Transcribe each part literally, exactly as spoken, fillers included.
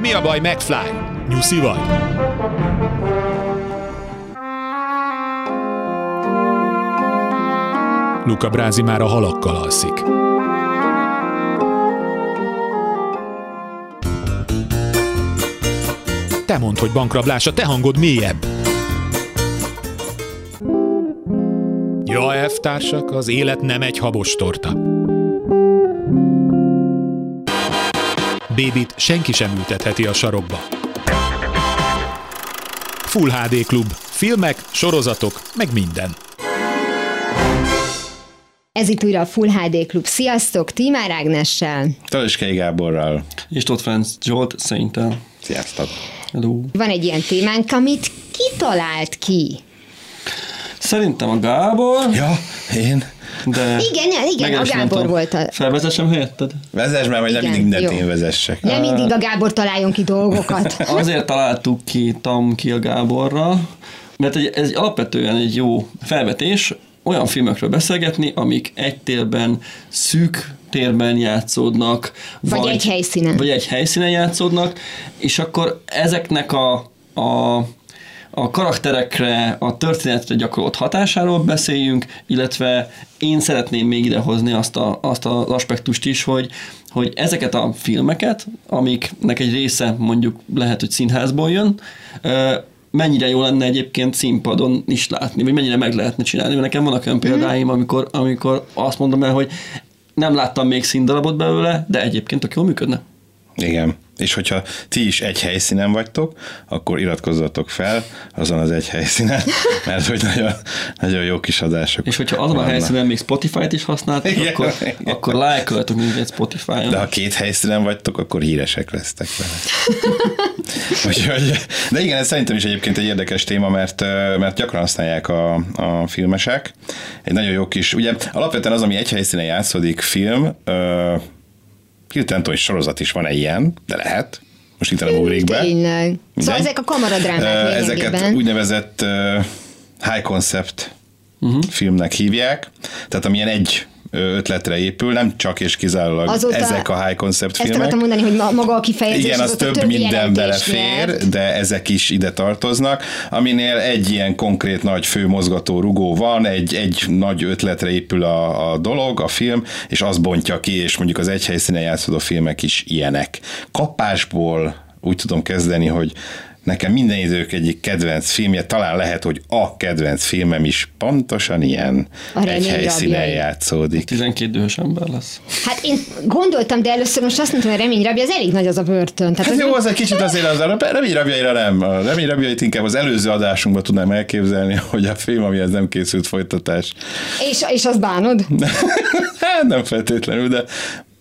Mi a baj, McFly? Nyuszi vagy? Luca Brasi már a halakkal alszik. Te mondd, hogy bankrablás, a te hangod mélyebb. Ja, elvtársak, az élet nem egy habos torta. Bébit senki sem ültetheti a sarokba. Full há dé Klub. Filmek, sorozatok, meg minden. Ez itt újra a Full há dé Klub. Sziasztok, Tímár Ágnessel. Taliskei Gáborral. És Tóth Ferenc Zsolt Szerintel. Sziasztok. Hello. Van egy ilyen témánk, amit kitalált ki? Szerintem a Gábor. Ja, én. De igen, igen, a Gábor volt a... Felvezessem helyetted? Vezess már, vagy nem mindig mindent én vezessek. Nem mindig a Gábor találjon ki dolgokat. Azért találtuk ki, tam ki a Gáborra, mert egy, ez egy alapvetően egy jó felvetés, olyan filmekről beszélgetni, amik egy térben, szűk térben játszódnak. Vagy, vagy egy helyszínen. Vagy egy helyszínen játszódnak, és akkor ezeknek a, a, a karakterekre, a történetre gyakorolt hatásáról beszéljünk, illetve én szeretném még idehozni azt, a, azt az aspektust is, hogy, hogy ezeket a filmeket, amiknek egy része mondjuk lehet, hogy színházból jön, mennyire jó lenne egyébként színpadon is látni, vagy mennyire meg lehetne csinálni. Mert nekem vannak olyan példáim, amikor, amikor azt mondom el, hogy nem láttam még színdarabot belőle, de egyébként tök jól működne. Igen. És hogyha ti is egy helyszínen vagytok, akkor iratkozzatok fel azon az egy helyszínen, mert hogy nagyon, nagyon jó kis adások. És hogyha azon a helyszínen még Spotify-t is használtok, igen, akkor, igen. akkor lájkoljatok minket Spotify-on. De ha két helyszínen vagytok, akkor híresek lesztek vele. Úgyhogy, de igen, ez szerintem is egyébként egy érdekes téma, mert, mert gyakran használják a, a filmesek. Egy nagyon jó kis, ugye alapvetően az, ami egy helyszínen játszódik film, hirtelen tudom, hogy sorozat is van-e ilyen, de lehet. Most itt nem ugrik be. Tényleg. Szóval ezek a kamaradrámák uh, ezeket úgynevezett uh, high concept uh-huh. filmnek hívják. Tehát amilyen egy ötletre épül, nem csak és kizárólag azóta ezek a high concept filmek. Ezt akartam mondani, hogy maga a kifejezés. Igen, az több minden belefér, nyert. De ezek is ide tartoznak, aminél egy ilyen konkrét nagy főmozgató rugó van, egy, egy nagy ötletre épül a, a dolog, a film, és az bontja ki, és mondjuk az egy helyszínen játszódó filmek is ilyenek. Kapásból úgy tudom kezdeni, hogy nekem minden idők egyik kedvenc filmje, talán lehet, hogy a kedvenc filmem is pontosan ilyen egy helyszínen játszódik. tizenkét dühös ember lesz. Hát én gondoltam, de először most azt mondtam, hogy a reményrabja, az elég nagy az a börtön. Tehát hát az jó, az egy kicsit azért az a reményrabjaira nem. A reményrabjait inkább az előző adásunkban tudnám elképzelni, hogy a film, amihez nem készült folytatás. És, és azt bánod? Hát nem feltétlenül, de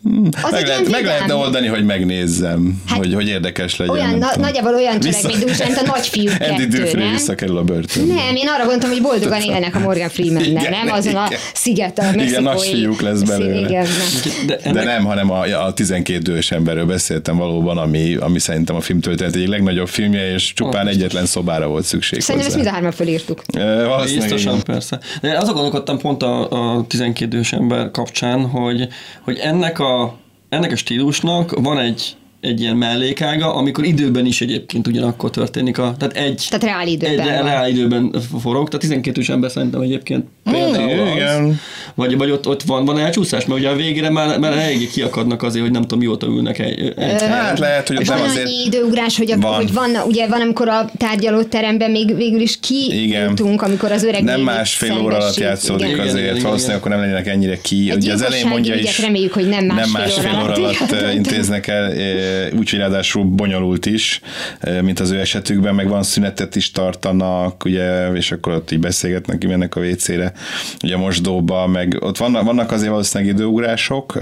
meg, lehet, meg lehetne oldani, hogy megnézzem, hát hogy, hogy érdekes legyen. Olyan, na, nagyjából olyan cselekmény dús, mint a Nagyfiúk kettő, Andy Dufresne visszakerül a börtönbe. Nem, én arra gondoltam, hogy boldogan élnek a Morgan Freemannel, nem? Azon igen. a sziget, a mexikói. Igen, Nagyfiúk lesz belőle. Igen, de, de nem, hanem a, a tizenkét dühös emberről beszéltem valóban, ami, ami szerintem a filmtörténet egyik legnagyobb filmje, és csupán oh, egyetlen szobára volt szükség szerintem hozzá. Ezt mind a hárman felírtuk. E, Biztosan, persze. De azon gondolkodtam pont a, a tizenkét dühös ember kapcsán, hogy, hogy ennek a Ennek a stílusnak van egy, egy ilyen mellékága, amikor időben is egyébként ugyanakkor történik. A, tehát egy, tehát reál időben. Egy reál időben forog. Tehát tizenkét ember szerintem egyébként például az. Vagy, vagy ott, ott van, van elcsúszás, mert ugye a végére már, már eléggé kiakadnak azért, hogy nem tudom, mióta ülnek egy, egy hát lehet, hogy van azért... annyi időugrás, hogy, a, van. hogy van, ugye van, amikor a tárgyalóteremben még végül is kijutunk, amikor az öreg nem másfél óra alatt játszódik igen. azért, igen, valószínűleg igen. akkor nem lennének ennyire ki. Egy ugye az elején mondja is, reméljük, hogy nem másfél, nem másfél óra alatt, alatt intéznek el, úgyhogy ráadásul bonyolult is, mint az ő esetükben, meg van szünetet is tartanak, ugye, és akkor ott így beszélgetnek, kimennek a vécére, ugye a mosdóba, meg ott vannak, vannak azért valószínűleg időugrások,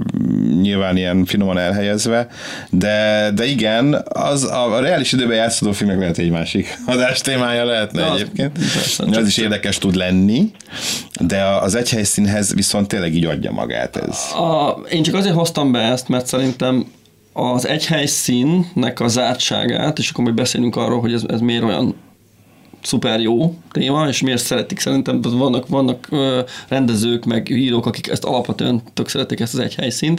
nyilván ilyen finoman elhelyezve, de, de igen, az a, a reális időben játszódó filmek lehet egy másik adás témája lehetne de egyébként. Az, az is érdekes tud lenni, de az egy helyszínhez viszont tényleg így adja magát ez. A, én csak azért hoztam be ezt, mert szerintem az egy helyszínnek a zártságát, és akkor majd beszélünk arról, hogy ez, ez miért olyan szuper jó téma, és miért szeretik szerintem, vannak, vannak rendezők, meg írók, akik ezt alapvetően tök szeretik ezt az egy helyszínt,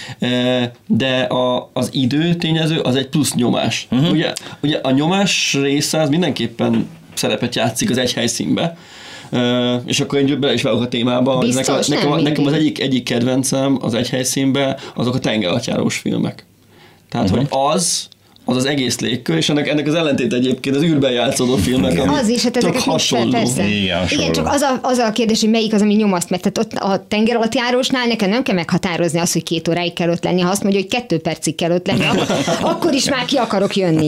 de a, az idő tényező az egy plusz nyomás. Uh-huh. Ugye, ugye a nyomás része az mindenképpen szerepet játszik az egy helyszínbe, Uh, és akkor én bele is válok a témába. Biztos, nekem, nem, nekem az egyik, egyik kedvencem az egy helyszínben azok a tengeralattjárós filmek. Tehát, uh-huh. hogy az az az egész légkör, és ennek, ennek az ellentét egyébként az űrben játszódó filmek, ami az is, hát tök hasonló. Persze. Igen, Igen, csak az a, az a kérdés, hogy melyik az, ami nyomaszt meg. Tehát ott a tengeralattjárósnál nekem nem kell meghatározni azt, hogy két óráig kell ott lenni. Ha azt mondja, hogy kettő percig kell ott lenni, akkor is már ki akarok jönni.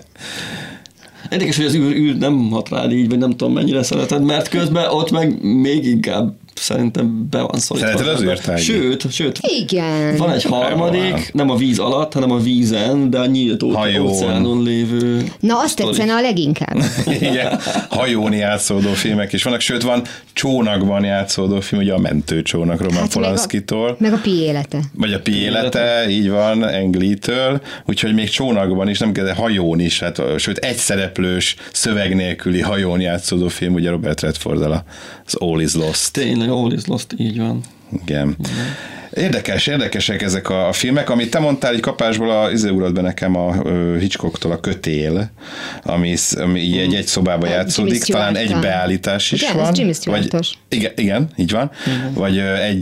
Érdekes, hogy az űr, űr nem hat rád így, vagy nem tudom mennyire szereted, mert közben ott meg még inkább szerintem be van szorítva. Szereted az űrtárgyat? Sőt, sőt. Igen. Van egy harmadik, nem a víz alatt, hanem a vízen, de a nyílt óceánon lévő. Na, azt tetszene a leginkább. Igen, hajón játszódó filmek is vannak, sőt van csónakban játszódó film, ugye a Mentőcsónak Roman hát Polanszkitól. Meg a Pi élete. Vagy a Pi élete, így van, Ang Lee-től, úgyhogy még csónakban is, nem kell, de hajón is, hát, sőt egy szereplős, szöveg nélküli hajón játszódó film, ugye Robert Redforddal az All is Lost. Tényleg, All is Lost, így van. Igen. Érdekes, érdekesek ezek a filmek, amit te mondtál, így kapásból a, izé ugrott be nekem a Hitchcocktól a Kötél, ami, ami egy, egy szobába a játszódik, talán egy beállítás is igen, van. Jimmy Stewart-os. Igen, igen, így van. Igen. Vagy egy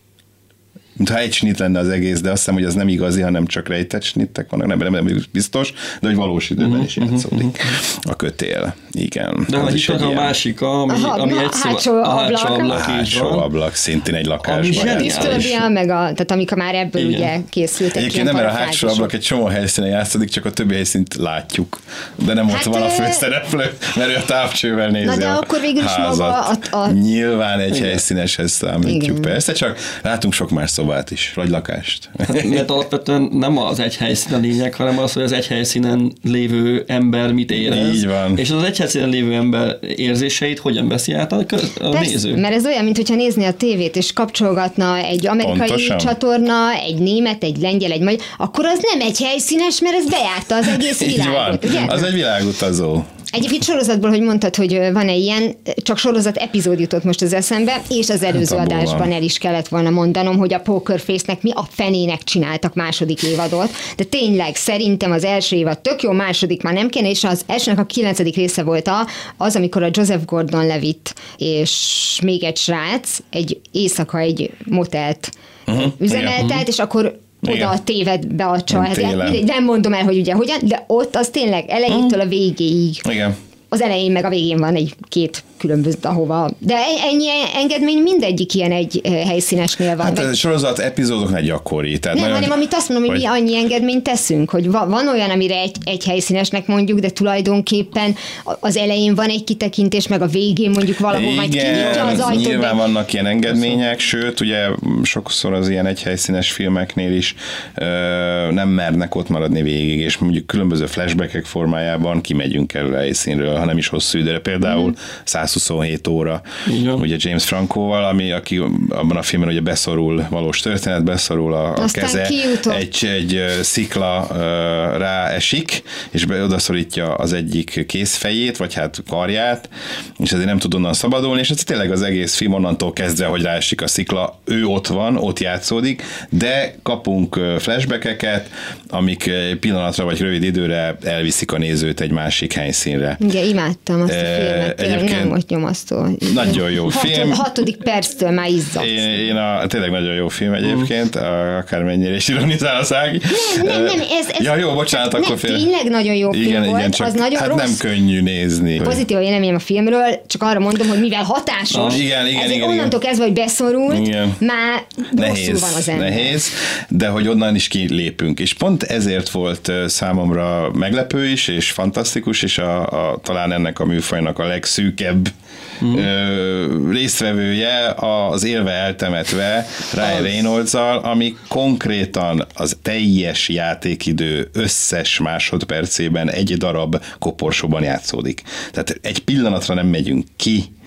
mintha egy snit lenne az egész, de azt hiszem, hogy az nem igazi, hanem csak rejtett snittek vannak, nem, nem, nem biztos, de hogy valós időben uh-huh, is játszódik. Uh-huh. A Kötél, igen. De az is a ilyen... másik, ami, Aha, ami egy a hátsó a hátsó ablak. A hátsó ablak, szintén egy lakásban. A disztóbia, meg a, tehát amik már ebből igen. ugye készültek. Egyébként nem, mert a hátsó ablak egy csomó helyszínen játszódik, csak a többi helyszínt látjuk. De nem hát ott van a főszereplő, mert ő a távcsővel nézi na de a akkor végül is maga a, a... Nyilván egy helyszíneshez számítjuk, persze, csak látunk sok más szobát is, vagy lakást. Mert alapvetően nem az egy helyszín a lényeg, hanem az, hogy az egy helyszínen lévő ember mit érez. Így van. És az egy helyszínen lévő ember érzéseit hogyan veszi át a, köz, a persze, néző. Mert ez olyan, mintha nézni a tévét, és kapcsolgatna egy amerikai Pontosan. csatorna, egy német, egy lengyel, egy magyar, akkor az nem egy helyszínes, mert ez bejárta az egész világot. Ugye? Az egy világutazó. Egyébként sorozatból, hogy mondtad, hogy van-e ilyen, csak sorozat epizód jutott most az eszembe, és az előző hát, adásban van. El is kellett volna mondanom, hogy a Poker Face-nek mi a fenének csináltak második évadot, de tényleg szerintem az első évad tök jó, második már nem kéne, és az elsőnek a kilencedik része volt az, amikor a Joseph Gordon-Levitt és még egy srác egy éjszaka egy motelt uh-huh. üzemeltet, uh-huh. és akkor oda téved be a csaj. Hát, nem mondom el, hogy ugye hogyan, de ott az tényleg elejétől a végéig. Igen. Az elején meg a végén van egy két különböző, ahova. De ennyi engedmény mindegyik ilyen egy helyszínesnél van. Hát a sorozat epizódoknál gyakori. Tehát nem, nagyon, hanem amit azt mondom, hogy mi annyi engedményt teszünk, hogy van olyan, amire egy, egy helyszínesnek mondjuk, de tulajdonképpen az elején van egy kitekintés, meg a végén mondjuk valahol majd kinyitja az ajtót. Nyilván vannak ilyen engedmények, sőt, ugye sokszor az ilyen egyhelyszínes filmeknél is ö, nem mernek ott maradni végig, és mondjuk különböző flashbackek formájában kimegyünk el a helyszínről, ha nem is hosszú időre. Például mm. százhuszonhét óra, igen. ugye James Francoval, ami aki abban a filmben ugye beszorul, valós történet, beszorul a, a keze, egy, egy szikla uh, ráesik, és be, odaszorítja az egyik kézfejét, vagy hát karját, és ezért nem tud onnan szabadulni, és ez tényleg az egész film onnantól kezdve, hogy ráesik a szikla, ő ott van, ott játszódik, de kapunk flashbackeket, amik pillanatra vagy rövid időre elviszik a nézőt egy másik helyszínre. Igen, imádtam azt a filmet, tényleg nem volt nyomasztó. Nagyon jó film. Hat, hatodik perctől már izzadsz. Én, én a, tényleg nagyon jó film egyébként, uh. akármennyire is ironizál a Szági. Nem, nem, nem, ez, ez ja, jó, bocsánat, nem, akkor fél. Tényleg nagyon jó film igen, volt, igen, csak, az nagyon hát rossz. nem könnyű nézni. Pozitív véleményem a filmről, csak arra mondom, hogy mivel hatásos, ah, igen, igen, ezért igen, onnantól kezdve, hogy beszorult, igen. már rosszul van az ember. Nehéz, de hogy onnan is kilépünk. És pont ezért volt számomra meglepő is, és fantasztikus, és a, a, talán ennek a műfajnak a legszűkebb mm. ö, résztvevője az Élve eltemetve Ryan Reynolds-al, ami konkrétan az teljes játékidő összes másodpercében egy darab koporsóban játszódik. Tehát egy pillanatra nem megyünk ki,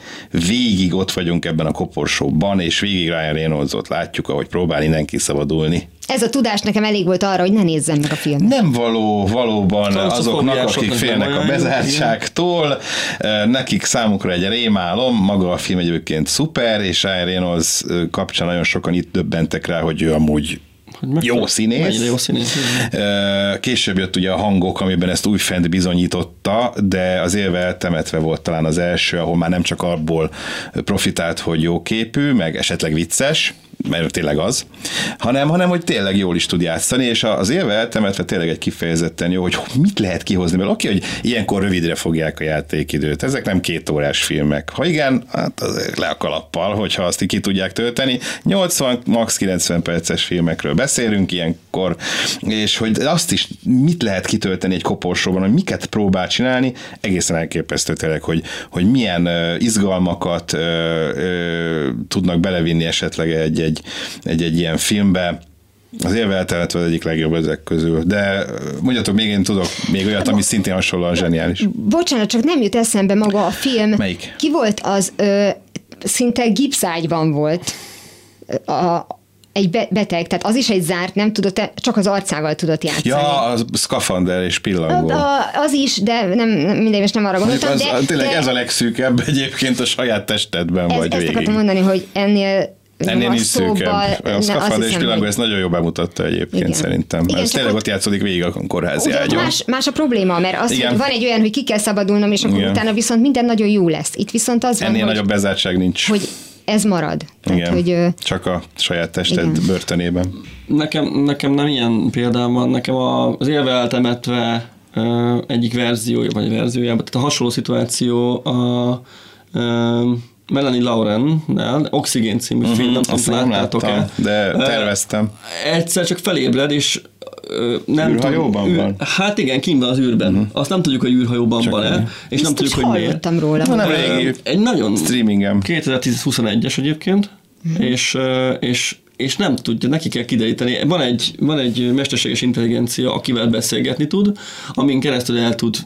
végig ott vagyunk ebben a koporsóban, és végig Ryan Reynoldsot látjuk, ahogy próbál innen kiszabadulni. Ez a tudás nekem elég volt arra, hogy ne nézzem meg a filmet. Nem való valóban azoknak, akik félnek a bezártságtól, nekik számukra egy rémálom, maga a film egyébként szuper, és Ryan Reynolds kapcsán nagyon sokan itt döbbentek rá, hogy ő amúgy jó színész. jó színész. Később jött ugye a Hangok, amiben ezt újfent bizonyította, de az élve eltemetve volt talán az első, ahol már nem csak abból profitált, hogy jó képű, meg esetleg vicces, mert tényleg az, hanem, hanem hogy tényleg jól is tud játszani, és az élve eltemetve tényleg egy kifejezetten jó, hogy mit lehet kihozni belőle. Oké, hogy ilyenkor rövidre fogják a játékidőt, ezek nem két órás filmek. Ha igen, hát azért le a kalappal, hogyha azt ki tudják tölteni. nyolcvan, max. kilencven perces filmekről beszélünk ilyenkor, és hogy azt is mit lehet kitölteni egy koporsóban, hogy miket próbál csinálni, egészen elképesztő tényleg, hogy, hogy milyen uh, izgalmakat uh, uh, tudnak belevinni esetleg egy Egy, egy, egy ilyen filmbe, az élve eltemetve az egyik legjobb ezek közül, de mondjatok, még én tudok még olyat, ami szintén hasonlóan zseniális. Bocsánat, csak nem jut eszembe maga a film. Melyik? Ki volt az, ö, szinte gipszágyban volt a, egy be, beteg, tehát az is egy zárt, nem tudott, csak az arcával tudott játszani. Ja, az szkafander és pillangó. A, a, az is, de nem, mindegy, most nem arra gondoltam. Az, de, tényleg de ez a legszűkebb egyébként a saját testedben ez, vagy ezt végig. Ezt akartam mondani, hogy ennél Ennél is szűkebb. A szkafander és pillangó hogy... ezt nagyon jól bemutatta egyébként, igen. Szerintem. Igen, ez tényleg ott játszódik végig a kórházi ágyon. Más, más a probléma, mert az, hogy van egy olyan, hogy ki kell szabadulnom, és akkor igen. utána viszont minden nagyon jó lesz. Itt viszont az ennél van, nagyobb hogy, bezártság nincs. Hogy ez marad. Tehát, igen. hogy, csak a saját tested igen. börtönében. Nekem, nekem nem ilyen példám van. Nekem az élve eltemetve egyik verziója, vagy verziójában, tehát a hasonló szituáció a, a Melanie Laurent-nel, Oxigén című uh-huh, film, nem tudom, láttátok-e. De terveztem. Egyszer csak felébred, és nem űrhajóban tudom, van? Hát igen, kint van az űrben. Uh-huh. Azt nem tudjuk, hogy űrhajóban csak van-e, és nem tudjuk, hogy miért. Hallottam róla. Na, nem régi egy nagyon streamingem. kétezer-tíz huszonegyes egyébként, uh-huh. és, és, és nem tudja, neki kell kideríteni. Van egy, van egy mesterséges intelligencia, akivel beszélgetni tud, amin keresztül el tud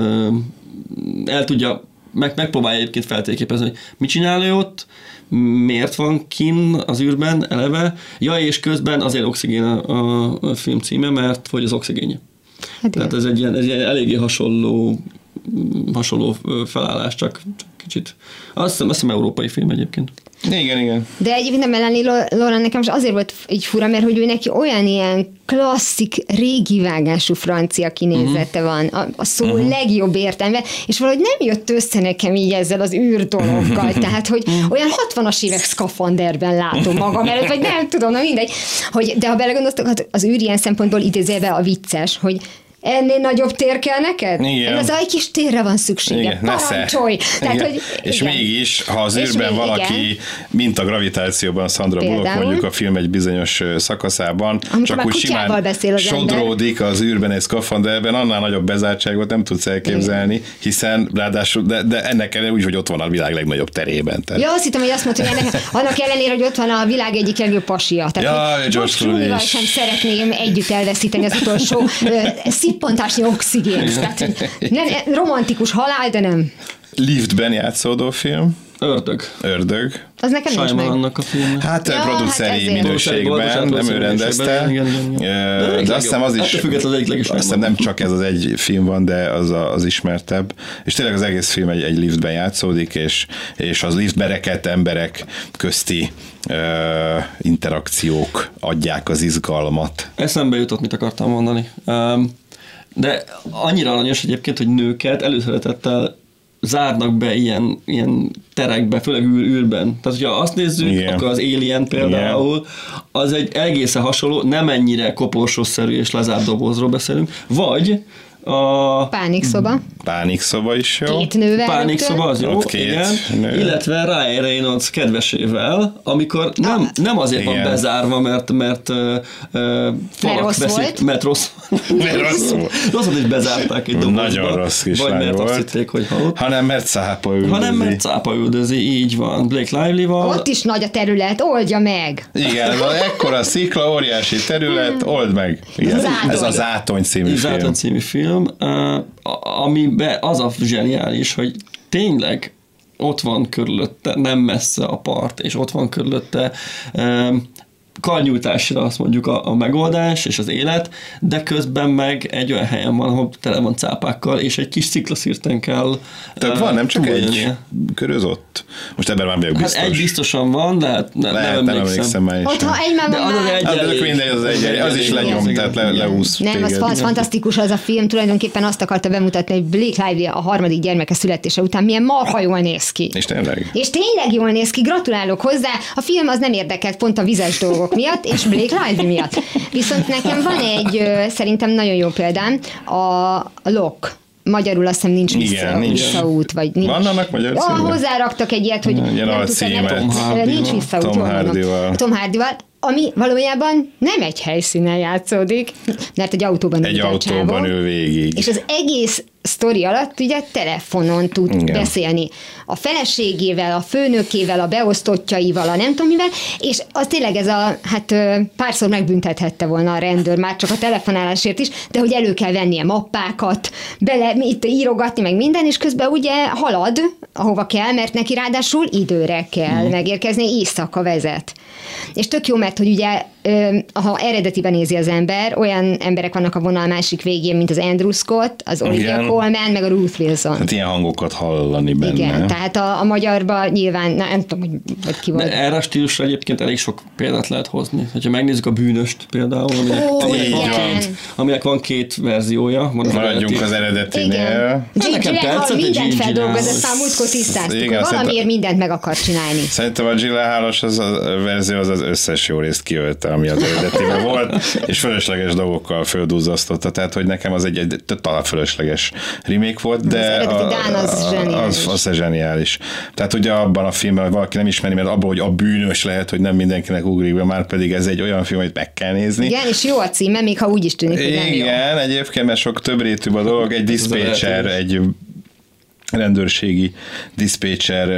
el tudja Meg, megpróbálja egyébként feltérképezni, hogy mit csinál ő ott, miért van kinn az űrben eleve. Ja, és közben azért Oxigén a, a film címe, mert fogy az oxigénje. Hát tehát ez egy ilyen, ez egy eléggé hasonló, hasonló felállás, csak, csak kicsit. Azt hiszem, azt hiszem európai film egyébként. Igen, igen. De egyébként a Melanie Laurent nekem most azért volt így fura, mert hogy ő neki olyan ilyen klasszik, régi vágású francia kinézete uh-huh. van, a, a szó uh-huh. legjobb értelme, és valahogy nem jött össze nekem így ezzel az űr dologgal, tehát, hogy olyan hatvanas évek szkafanderben látom magam előtt, vagy nem tudom, na mindegy, hogy, de ha belegondoltok, az űr ilyen szempontból idézőjelben a vicces, hogy ennél nagyobb tér kell neked? Igen. Ez egy kis térre van szüksége. Igen, parancsolj! Tehát, hogy, és igen. mégis, ha az űrben még, valaki, igen. mint a gravitációban Sandra Bullock, mondjuk a film egy bizonyos szakaszában, amikor csak úgy simán sodródik az űrben egy szkafanderben, annál nagyobb bezártságot nem tudsz elképzelni, igen. hiszen ráadásul, de, de ennek ellenére úgy, hogy ott van a világ legnagyobb terében. Tehát. Ja, azt hittem, hogy azt mondta, hogy ennek, annak ellenére, hogy ott van a világ egyik legjobb pasia. Tehát, ja, George Clooney-val sem szeretném együtt elveszíteni az utolsó szippantásnyi oxigént. Tehát nem, romantikus halál, de nem. Liftben játszódó film. Ördög. Ördög. Az nekem nincs meg. Annak a film. Hát ja, produceri hát minőségben, nem ő rendezte. Igen, igen, igen. De, de azt hiszem az is, azt hiszem nem csak ez az egy film van, de az a, az ismertebb. És tényleg az egész film egy, egy liftben játszódik, és, és az liftbe rekedt emberek közti uh, interakciók adják az izgalmat. Eszembe jutott, mit akartam mondani. Um, de annyira aranyos egyébként, hogy nőket előszeretettel zárnak be ilyen, ilyen terekbe, főleg űr, űrben. Tehát, hogyha azt nézzük, yeah. akkor az Alien például, yeah. az egy egészen hasonló, nem ennyire koporsószerű és lezárt dobozról beszélünk, vagy a... Pánikszoba. Pánikszoba is jó. Két nővel. Pánikszoba az jó, igen. Nő. Illetve Ryan Reynolds kedvesével, amikor nem, ah. nem azért igen. van bezárva, mert, mert, uh, mert rossz veszik, volt. Mert rossz, mert rossz volt. Rosszat is bezárták egy dobozba. Nagyon rossz kislány vagy mert volt. azt hitték, hogy halott. Hanem mert cápa üldözi. Hanem mert cápa üldözi, így van. Blake Lively-val. Ott is nagy a terület, oldja meg. Igen, van ekkora szikla, óriási terület, old meg. Igen. Ez az Átony című film. Átony című film, amiben az a zseniális, hogy tényleg ott van körülötte, nem messze a part, és ott van körülötte um, karnyújtásra azt mondjuk a, a megoldás és az élet, de közben meg egy olyan helyen van, ahol tele van cápákkal, és egy kis sziklaszirten kell. Tehát uh, van, nem csak egy körözött. Most ebben már vagyok biztos. Hát egy biztosan van, de hát ne, lehet, nem emlékszem. Már is. Ott, ha egy már van már... Az az mindegy, az, egy, az, az is lenyom, tehát le, leúsz. Nem, az, az fantasztikus az a film, tulajdonképpen azt akarta bemutatni, hogy Blake Lively a harmadik gyermeke születése után milyen marha jól néz ki. És tényleg. És tényleg jól néz ki, gratulálok hozzá. A film az nem érdekelt pont a vizes dolgok miatt, és Blake Lively miatt. Viszont nekem van egy, szerintem nagyon jó példám, a Lock. Magyarul azt hiszem nincs vissza, igen, nincs. visszaút, vagy nincs. Van annak magyar címe? Ah, hozzáraktak egy ilyet, hogy nem tudtam, nincs visszaút. Tom Hardyval. Tom Hardyval, ami valójában nem egy helyszínen játszódik, mert egy autóban egy autóban ül végig. És az egész sztori alatt ugye telefonon tud igen. beszélni. A feleségével, a főnökével, a beosztottjaival, a nem tudom mivel, és az tényleg ez a, hát párszor megbüntethette volna a rendőr, már csak a telefonálásért is, de hogy elő kell vennie mappákat, bele itt írogatni, meg minden, és közben ugye halad, ahova kell, mert neki ráadásul időre kell mm. megérkezni, éjszaka vezet. És tök jó, mert hogy ugye, ha eredetiben nézi az ember, olyan emberek vannak a vonal másik végén, mint az Andrew Scott, az Olivia Colman, meg a Ruth Wilson. Hát ilyen hangokat hallani benne. Igen, tehát a, a magyarban nyilván, na, nem tudom, hogy, hogy ki volt. De erre a stílusra egyébként elég sok példát lehet hozni. Ha megnézzük a Bűnöst például, aminek, oh, aminek, van, két, aminek van két verziója. Van az maradjunk az eredetinél. Gigi Hall mindent feldolgozott, aztán múltkor tisztáztuk, hogy valamiért mindent meg akar csinálni. Szerintem a Gyllenhaal-os az a verzió az az összes jó részt kiölte, ami az eredetiben volt, és fölösleges dolgokkal földúzzasztotta, tehát hogy nekem az egy, egy talán fölösleges remake volt, de az eredeti Dán az zseniális. Az, az zseniális. Tehát ugye abban a filmben, hogy valaki nem ismeri, mert abban, hogy a bűnös lehet, hogy nem mindenkinek ugrik be, már pedig ez egy olyan film, amit meg kell nézni. Igen, és jó a címe, még ha úgy is tűnik, hogy nem jó. Igen, egyébként, mert sok több rétűbb a dolog, egy diszpécser, egy rendőrségi diszpécser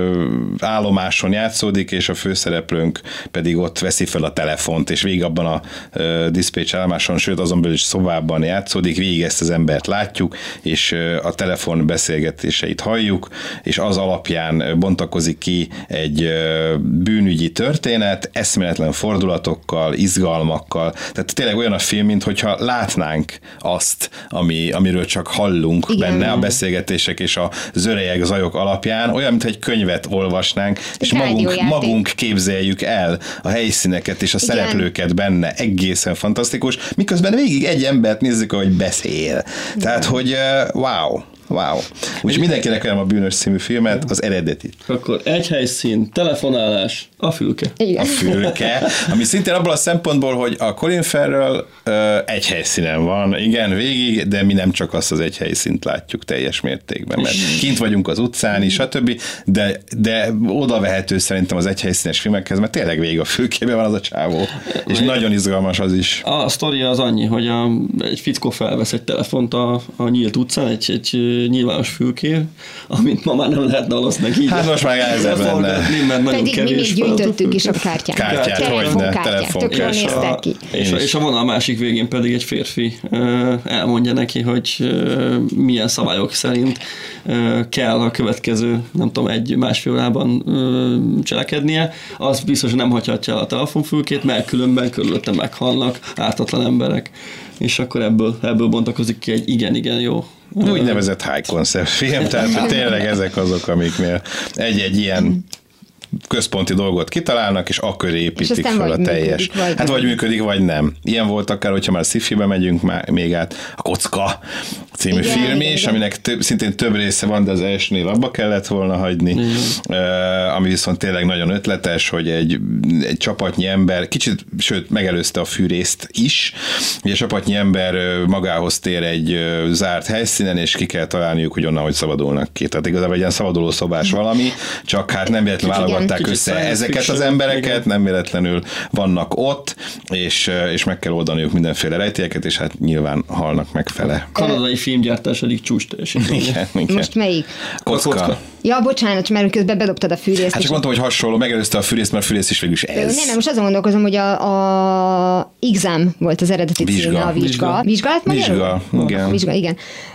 állomáson játszódik, és a főszereplőnk pedig ott veszi fel a telefont, és végig abban a diszpécser állomáson, sőt azon belül is szobában játszódik, végig ezt az embert látjuk, és a telefon beszélgetéseit halljuk, és az alapján bontakozik ki egy bűnügyi történet, eszméletlen fordulatokkal, izgalmakkal, tehát tényleg olyan a film, mintha látnánk azt, ami, amiről csak hallunk igen. benne, a beszélgetések és a zörejeg zajok alapján, olyan, mintha egy könyvet olvasnánk, és magunk, magunk képzeljük el a helyszíneket és a igen. szereplőket benne. Egészen fantasztikus, miközben végig egy embert nézzük, ahogy beszél. Igen. Tehát, hogy uh, wow. Wow. Úgyhogy mindenkinek olyan a Bűnös című filmet, az eredetit. Akkor egy helyszín, telefonálás, a fülke. Igen. A fülke, ami szintén abból a szempontból, hogy a Colin Farrell uh, egy helyszínen van, igen, végig, de mi nem csak azt az egy helyszínt látjuk teljes mértékben, mert kint vagyunk az utcán is, stb., de, de oda vehető szerintem az egy helyszínes filmekhez, mert tényleg végig a fülkében van az a csávó, és a nagyon izgalmas az is. A sztoria az annyi, hogy a, egy fickó felvesz egy telefont a, a nyílt utcán, egy, egy nyilvános fülkér, amit ma már nem lehetne valószínűleg így. Hát most már ezer lenne. Pedig mi még gyűjtöttük is a kártyát. Kártyát, telefonkártyát. Telefon Tök jól néztek ki. És, és a vonal másik végén pedig egy férfi elmondja neki, hogy milyen szabályok szerint kell a következő, nem tudom, egy másfél órában cselekednie. Az biztos, hogy nem hagyhatja a telefonfülkét, mert különben körülötte meghalnak ártatlan emberek. És akkor ebből, ebből bontakozik ki egy igen-igen jó úgynevezett high concept film, tehát tényleg ezek azok, amiknél egy-egy ilyen központi dolgot kitalálnak, és akkor építik fel a teljes. Működik, vagy hát vagy működik, vagy nem. Ilyen volt akár, hogyha már sci-fibe megyünk már még át, a Kocka című igen, film igen, is, igen. aminek több, szintén több része van, de az elsőnél abba kellett volna hagyni, uh, ami viszont tényleg nagyon ötletes, hogy egy, egy csapatnyi ember, kicsit, sőt, megelőzte a fűrészt is, hogy a csapatnyi ember magához tér egy zárt helyszínen, és ki kell találniuk, hogy onnan, hogy szabadulnak ki. Tehát igazából egy ilyen szabaduló szobás valami, csak hát nem véletlenül válogatták össze ezeket az embereket, igen. nem véletlenül vannak ott, és, és meg kell oldaniuk mindenféle rejtélyeket, és hát nyilván halnak meg fele. Kanadai filmgyártás eddig csúcs teljesítmény. Igen, igen. Most melyik? Kocka. Kocka. Ja, bocsánat, mert közben bedobtad a fűrészt. Hát csak mondtam, hogy hasonló, megelőzte a fűrészt, mert a fűrész is végül is ez. Nem, nem, most azon gondolkozom, hogy a, a exam volt az eredeti címe, a vizsga. Vizsgálat magyarul? Vizsga, igen. Vizsga, igen.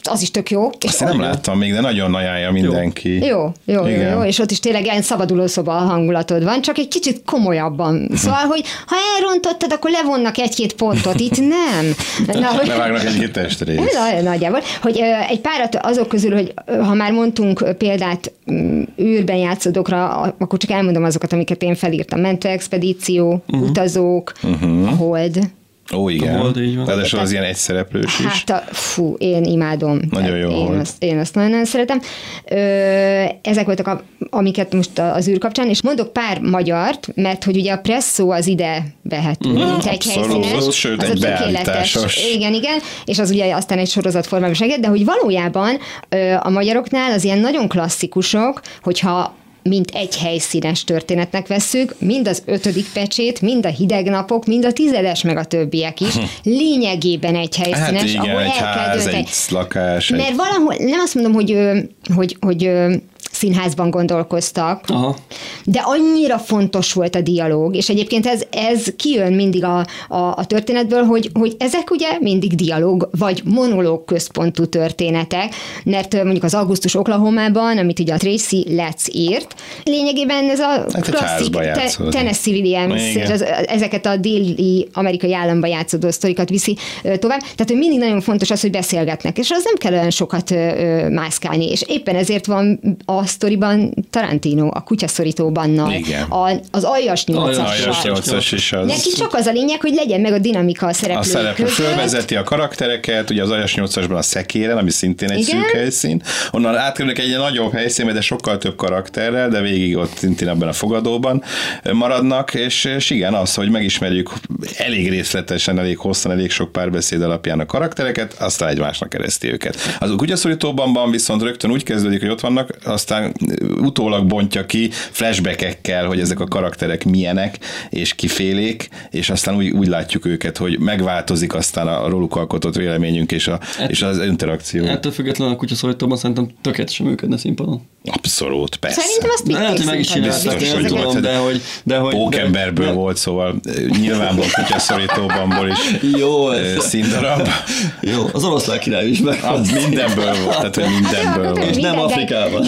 az is tök jó. Azt nem láttam még, de nagyon ajánlja mindenki. Jó, jó, jó, jó, jó, és ott is tényleg ilyen szabaduló szoba hangulatod van, csak egy kicsit komolyabban. Szóval, hogy ha elrontottad, akkor levonnak egy-két pontot, itt nem. Na, hogy... Levágnak egy-két testrészt. Nagyjából, hogy egy párat azok közül, hogy ha már mondtunk példát űrben játszódókra, akkor csak elmondom azokat, amiket én felírtam. Mentőexpedíció, uh-huh. Utazók, uh-huh. a Hold. Ó, igen. Ráadásul az ilyen egyszereplős is. Hát, a, fú, én imádom. Nagyon jó én volt. Azt, én azt nagyon-nagyon szeretem. Ö, ezek voltak, a, amiket most az űr kapcsán, és mondok pár magyart, mert hogy ugye a Presszó az ide vehető, mm, mint egy helyszínes. Sőt, az egy beállításos. Igen, igen, és az ugye aztán egy sorozat formában segít, de hogy valójában ö, a magyaroknál az ilyen nagyon klasszikusok, hogyha mint egy helyszínes történetnek vesszük, mind az ötödik pecsét, mind a hideg napok, mind a tizedes, meg a többiek is, lényegében egy helyszínes, hát igen, ahol egy el ház, kell dönteni. egy lakás. Mert egy... valahol, nem azt mondom, hogy, hogy, hogy színházban gondolkoztak, aha. de annyira fontos volt a dialóg, és egyébként ez, ez kijön mindig a, a, a történetből, hogy, hogy ezek ugye mindig dialóg, vagy monológ központú történetek, mert mondjuk az Augusztus Oklahomában, amit ugye a Tracy Letts írt, lényegében ez a hát klasszik te, Tennessee Williams, az, ezeket a déli amerikai államban játszódó sztorikat viszi tovább, tehát hogy mindig nagyon fontos az, hogy beszélgetnek, és az nem kell olyan sokat ö, mászkálni, és éppen ezért van a sztoriban Tarantino, a Kutyaszorítóban, a, az Aljas nyolcas is az. Neki csak az a lényeg, hogy legyen meg a dinamika a szereplők között. A szereplő fölvezeti a karaktereket, ugye az Aljas nyolcasban a szekéren, ami szintén egy igen? szűk helyszín, onnan átkerülnek egy nagyobb helyszínbe, de sokkal több karakterrel, de végig ott szintén ebben a fogadóban maradnak, és, és igen, az, hogy megismerjük elég részletesen, elég hosszan, elég sok párbeszéd alapján a karaktereket, aztán egymásnak kereszti őket. Az a Kutyaszorítóban viszont rögtön úgy kezdődik, hogy ott vannak, aztán utólag bontja ki flashbackekkel, hogy ezek a karakterek milyenek, és kifélék, és aztán úgy, úgy látjuk őket, hogy megváltozik aztán a róluk alkotott véleményünk, és, a, et, és az interakció. Ettől függetlenül a Kutyaszorítóban szerintem tökéletesen működne színpadon. Abszolút, persze. Szerintem azt még lehet, hogy meg is csinálták, de hogy... De hogy Pókemberből de, volt, szóval nyilvánból Kutyaszorítóbanból is jó, színdarab. Jó, az Oroszlán király is meg. Az mindenből volt, tehát hogy mindenből volt. És nem Afrikában.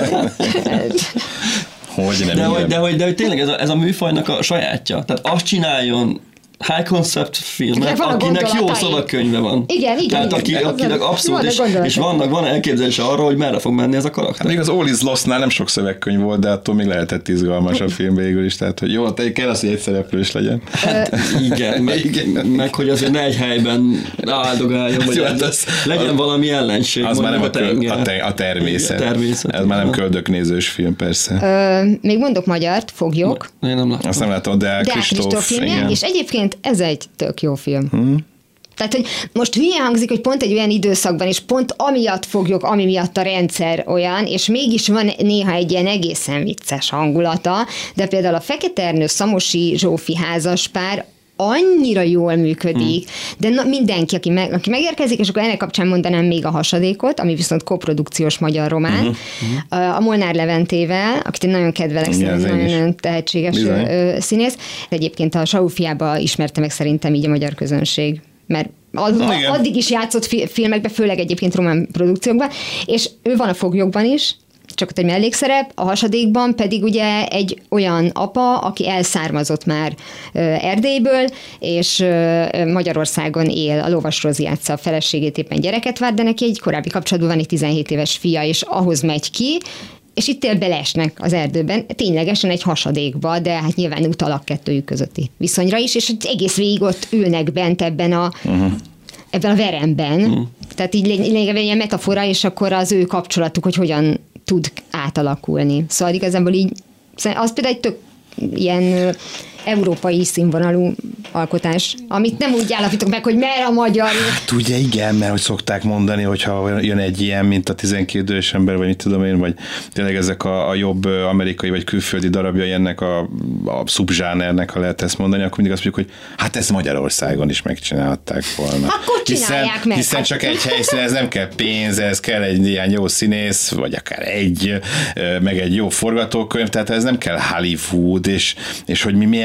Hogy nem de, hogy, de, hogy, de hogy tényleg ez a, ez a műfajnak a sajátja. Tehát azt csináljon high concept filmet, akinek jó szövegkönyve van. Igen, igen. Tehát aki, igen. akinek abszolút, és, és vannak, van elképzelése arra, hogy merre fog menni ez a karakter. Még az All is Lost-nál nem sok szövegkönyv volt, de attól még lehetett izgalmas a film végül is. Tehát, hogy jó, kell az, hogy egy szereplős legyen. Hát, igen, meg, igen, meg hogy azért ne egy helyben áldogáljon, vagy hát az, legyen az, valami ellenség. Az már nem a, a, a, te, a természet. Igen, természet. Ez már nem köldöknézős film, persze. Ö, még mondok magyart, Foglyok. Én nem látom. Azt nem látom, de Kristóf. És egyébként ez egy tök jó film. Hmm. Tehát, hogy most hülye hangzik, hogy pont egy olyan időszakban, és pont amiatt Foglyok, ami miatt a rendszer olyan, és mégis van néha egy ilyen egészen vicces hangulata, de például a Fekete Ernő Szamosi Zsófi házaspár annyira jól működik, hmm. de na, mindenki, aki, meg, aki megérkezik, és akkor ennek kapcsán mondanám még a Hasadékot, ami viszont koprodukciós magyar román, uh-huh. a Molnár Leventével, akit én nagyon kedvelek, szerintem nagyon, nagyon tehetséges Bizony. színész. Egyébként a Saul fiába ismerte meg szerintem így a magyar közönség, mert az, a, addig is játszott fi, filmekben, főleg egyébként román produkciókban, és ő van a Foglyokban is, csak ott egy mellékszerep, a Hasadékban pedig ugye egy olyan apa, aki elszármazott már Erdélyből, és Magyarországon él, a Lovas Rozi játsza a feleségét, éppen gyereket vár, de neki egy korábbi kapcsolatban van egy tizenhét éves fia, és ahhoz megy ki, és itt beleesnek az erdőben, ténylegesen egy hasadékba, de hát nyilván utalak kettőjük közötti viszonyra is, és egész végig ott ülnek bent ebben a, uh-huh. ebben a veremben. Uh-huh. Tehát így lényegében ilyen metafora, és akkor az ő kapcsolatuk, hogy hogyan tud átalakulni. Szóval igazából így, az például egy tök ilyen európai színvonalú alkotás, amit nem úgy állapítok meg, hogy merre a magyar. Hát ugye igen, mert hogy szokták mondani, hogyha jön egy ilyen, mint a tizenkét idős ember, vagy mit tudom én, vagy tényleg ezek a, a jobb amerikai vagy külföldi darabjai ennek a, a szubzsánernek, ha lehet ezt mondani, akkor mindig azt mondjuk, hogy hát ezt Magyarországon is megcsinálhatták volna. Akkor csinálják hiszen, meg. Hiszen csak egy helyszín, ez nem kell pénz, ez kell egy ilyen jó színész, vagy akár egy, meg egy jó forgatókönyv, tehát ez nem kell Hollywood, és, és hogy mi miért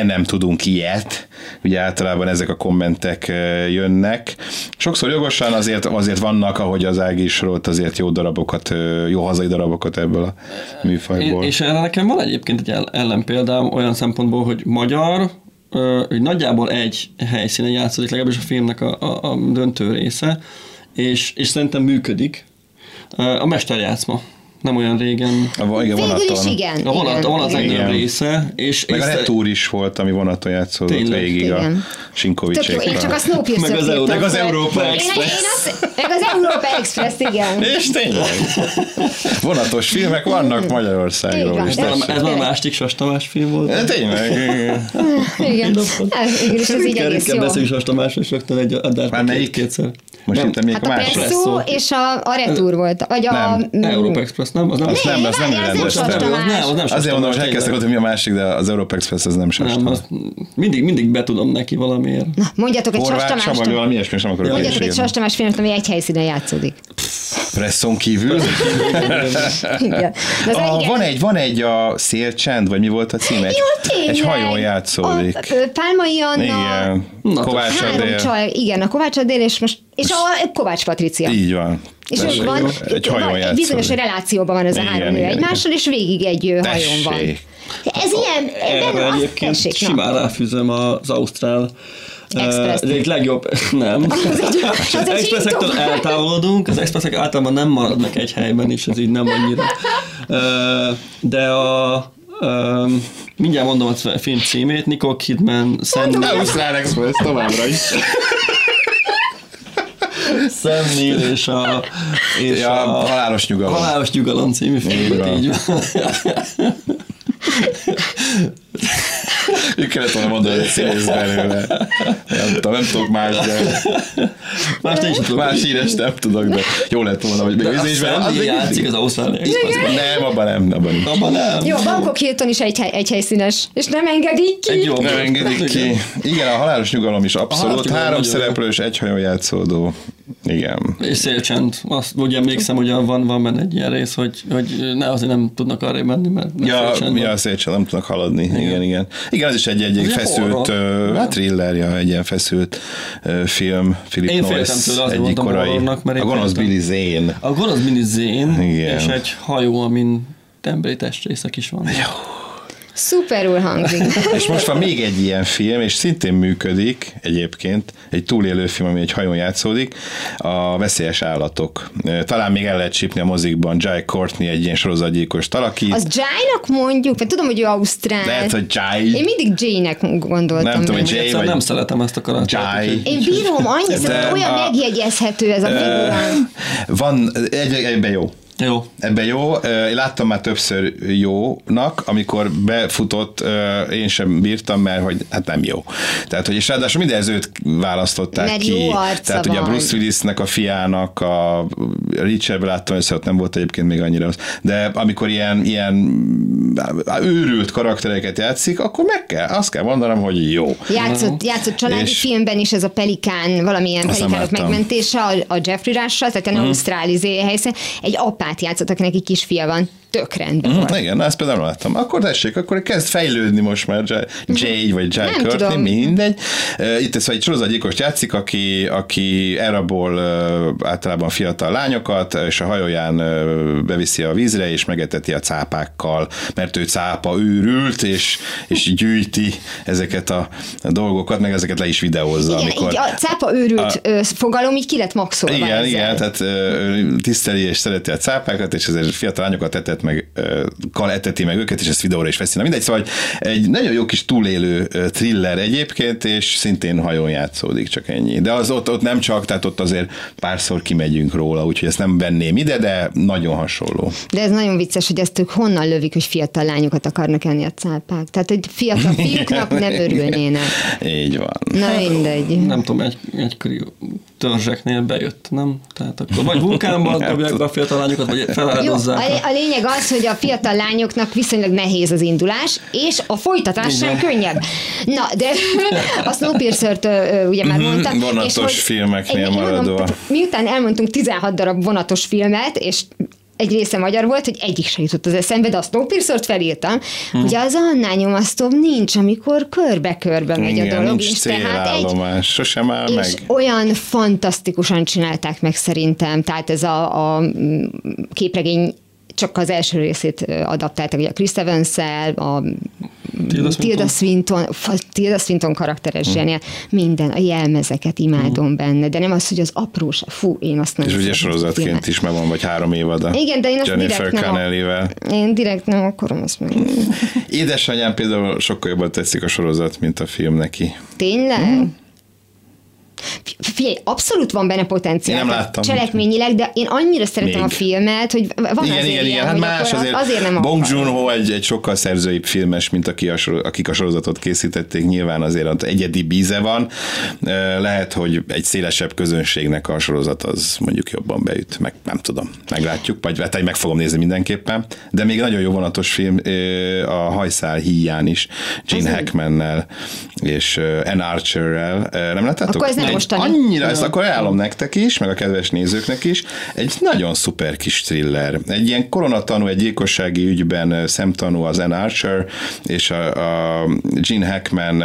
nem tudunk ilyet. Ugye általában ezek a kommentek jönnek. Sokszor jogosan azért, azért vannak, ahogy az Ági is sorolt, azért jó darabokat, jó hazai darabokat ebből a műfajból. És erre nekem van egyébként egy ellenpéldám olyan szempontból, hogy magyar, hogy nagyjából egy helyszínen játszódik, legalábbis a filmnek a, a, a döntő része, és, és szerintem működik. A mesterjátszma. Nem olyan régen. A, igen, vonaton. Igen, a vonat, a vonat legnagyobb része. És, meg és a retúr is volt, ami vonaton játszódott tényleg, végig igen. A Sinkovicsékkal. Én csak a Snowpiercer-t meg az, Euró- meg az Európa Express. Én, én azt, meg az Európa Express, igen. És tényleg. Vonatos filmek vannak Magyarországról. Ez, ez már a másik Sas Tamás film volt. De tényleg. Igen. És ez így egész jó. Beszélünk Sas Tamásról, és rögtön egy adásban kétszer. Most hittem még hát a másik. Hát a Presszó és a, a Retúr volt. Vagy a... Nem, Európa Express, nem? Az nem, az nem, az nem rendezte. Azért mondom, hogy elkezdtek ott, hogy mi a másik, de az Európa Express az nem Sas Tamás. Mindig, mindig betudom neki valamiért. Na, mondjatok egy Sas Tamást. Horváth valami ilyesmi, sem akarok. Mondjatok egy Sas Tamás filmet, ami egy helyszínen játszódik. Presszón kívül. Igen. A, van, egy, van egy a Szélcsend, vagy mi volt a cím? Egy, egy hajón játszódik. A Pálmai Anna. Igen. Na, Kovács Adél. Csaj, igen, a Kovács Adél, és most és a Kovács Patricia. Így van. És ők van, egy hajón van, bizonyos relációban van ez a három nő egymással, és végig egy hajón van. Ez ilyen... Erre egyébként simán ráfűzöm az ausztrál Express. Uh, legjobb, nem. Az Expressektől eltávolodunk, az Expressek általában nem maradnak egy helyben, és ez így nem annyira. Uh, de a uh, mindjárt mondom a film címét, Nicole Kidman, Sam Neill. Ausztrál Express továbbra is. Sam Neill és a, és ja, a Halálos Nyugalom. Halálos Nyugalom című film. Így van. Így kellett volna mondani, hogy színész belőle. Nem tudom, nem tudok más, de... Más, más híres nem tudok, de jó lett volna, hogy még vízésben... Az játszik az Ausztrál Expressben. Nem, abban nem, abban nem. Abban nem. Jó, Bangkok Hilton is egy, egy helyszínes, és nem engedik ki. Egy jó, nem engedik ki. Igen, a Halálos Nyugalom is abszolút. Három szereplős, egy hajón játszódó. Igen. És Szélcsend. Azt úgy emlékszem, hogy van, van benne egy ilyen rész, hogy, hogy ne, azért nem tudnak arra menni, mert ja, mi a Szélcsend, nem tudnak haladni. Igen, igen. Igen, igen ez is egy, egy, egy feszült, uh, hát thrillerja, egy ilyen feszült uh, film. Philip Noyce egyik korai. A gonosz Billy Zane. A gonosz Billy Zane, igen. És egy hajó, amin emberi testrészek is van. Jó. Szuperul hangzik. És most van még egy ilyen film, és szintén működik egyébként, egy túlélő film, ami egy hajón játszódik, a Veszélyes állatok. Talán még el lehet csípni a mozikban, Jai Courtney egy ilyen sorozatgyilkos talakít. Az Jai-nak mondjuk, vagy tudom, hogy ő ausztrál. Lehet, hogy Jai. Én mindig Jay-nek gondoltam. Nem tudom, hogy Jay vagy... Nem szeretem ezt a karaktert. Én bírom, annyi, szóval olyan a... megjegyezhető ez a figurán. Van, egy, egyben jó. Jó. Ebben jó. Én láttam már többször jónak, amikor befutott, én sem bírtam, mert hogy hát nem jó. Tehát, hogy és ráadásul mindez őt választották mert ki. Jó arca Tehát van. ugye a Bruce Willisnek a fiának, a Richardben láttam, hogy nem volt egyébként még annyira az. De amikor ilyen, ilyen őrült karaktereket játszik, akkor meg kell, azt kell mondanom, hogy jó. Játszott, játszott családi és filmben is ez a Pelikán, valamilyen pelikánok megmentése, a, a Jeffrey Rush-sal, tehát a ausztrálizé helyszín, egy apát játszott, akinek egy kisfia van. Tök rendben volt. Mm, igen, na ezt például nem láttam. Akkor tessék, akkor kezd fejlődni most már Jay vagy Jai Courtney, mindegy. Itt ez egy sorozatgyilkos játszik, aki, aki elrabol általában fiatal lányokat, és a hajóján beviszi a vízre, és megeteti a cápákkal, mert ő cápa őrült, és, és gyűjti ezeket a dolgokat, meg ezeket le is videózza. Igen, amikor a cápa őrült a, fogalom így ki lett maxolva. Igen, ezzel. igen, tehát tiszteli és szereti a cápákat, és ezért fiatal lányokat etet meg, kal eteti meg őket, és ezt videóra is veszi. Na mindegy, szóval egy nagyon jó kis túlélő thriller egyébként, és szintén hajón játszódik, csak ennyi. De az ott, ott nem csak, tehát ott azért párszor kimegyünk róla, úgyhogy ezt nem venném ide, de nagyon hasonló. De ez nagyon vicces, hogy ezt ők honnan lövik, hogy fiatal lányokat akarnak enni a cápák. Tehát, hogy fiatal fiúknak nem örülnének. Így van. Na mindegy. Nem tudom, egy, egykori törzseknél bejött, nem? Tehát akkor vagy vulkánban dobják be a fiatal lányokat, vagy feláldozzák. Jó, a, a lényeg az, hogy a fiatal lányoknak viszonylag nehéz az indulás, és a folytatás sem könnyebb. Na, de a Snowpiercer-t ugye már mondtam. Vonatos és hogy, filmeknél maradva. Mondom, miután elmondtunk tizenhat darab vonatos filmet, és egy része magyar volt, hogy egyik se jutott az eszembe, de a Snowpiercer-t felírtam, hmm. hogy az annál nyomasztóbb nincs, amikor körbe-körbe megy Igen, a dolog. nincs és célállomás, egy, sosem áll és meg. És olyan fantasztikusan csinálták meg szerintem, tehát ez a, a képregény csak az első részét adaptálták, ugye a Chris Evans-szel, a Tilda Swinton, Tilda Swinton, Tilda Swinton karakteres uh-huh. zseniál, minden, a jelmezeket imádom uh-huh. benne, de nem az, hogy az apróság, fú, én azt nem. És ugye sorozatként is meg van, vagy három évada. Igen, de én azt Jennifer direkt Connellyvel. nem, én direkt nem akarom azt meg. Édesanyám például sokkal jobban tetszik a sorozat, mint a film neki. Tényleg? Hmm. Figyelj, abszolút van benne potenciál cselekményileg, de én annyira szeretem Még. a filmet, hogy van igen, azért igen, ilyen, igen. Hát más azért, azért nem Bong Joon-ho egy, egy sokkal szerzőibb filmes, mint aki a, akik a sorozatot készítették, nyilván azért egyedi bíze van. Lehet, hogy egy szélesebb közönségnek a sorozat az mondjuk jobban beüt, meg nem tudom, meglátjuk, vagy hát meg fogom nézni mindenképpen, de még nagyon jó vonatos film a Hajszál híján is, Gene Hackmannel és Ann Archerrel. Nem láttátok? Akkor ez nem mostani. Annyira, ezt akkor ajánlom nektek is, meg a kedves nézőknek is. Egy nagyon szuper kis thriller. Egy ilyen koronatanú, egy gyilkossági ügyben szemtanú az Ann Archer, és a, a Gene Hackman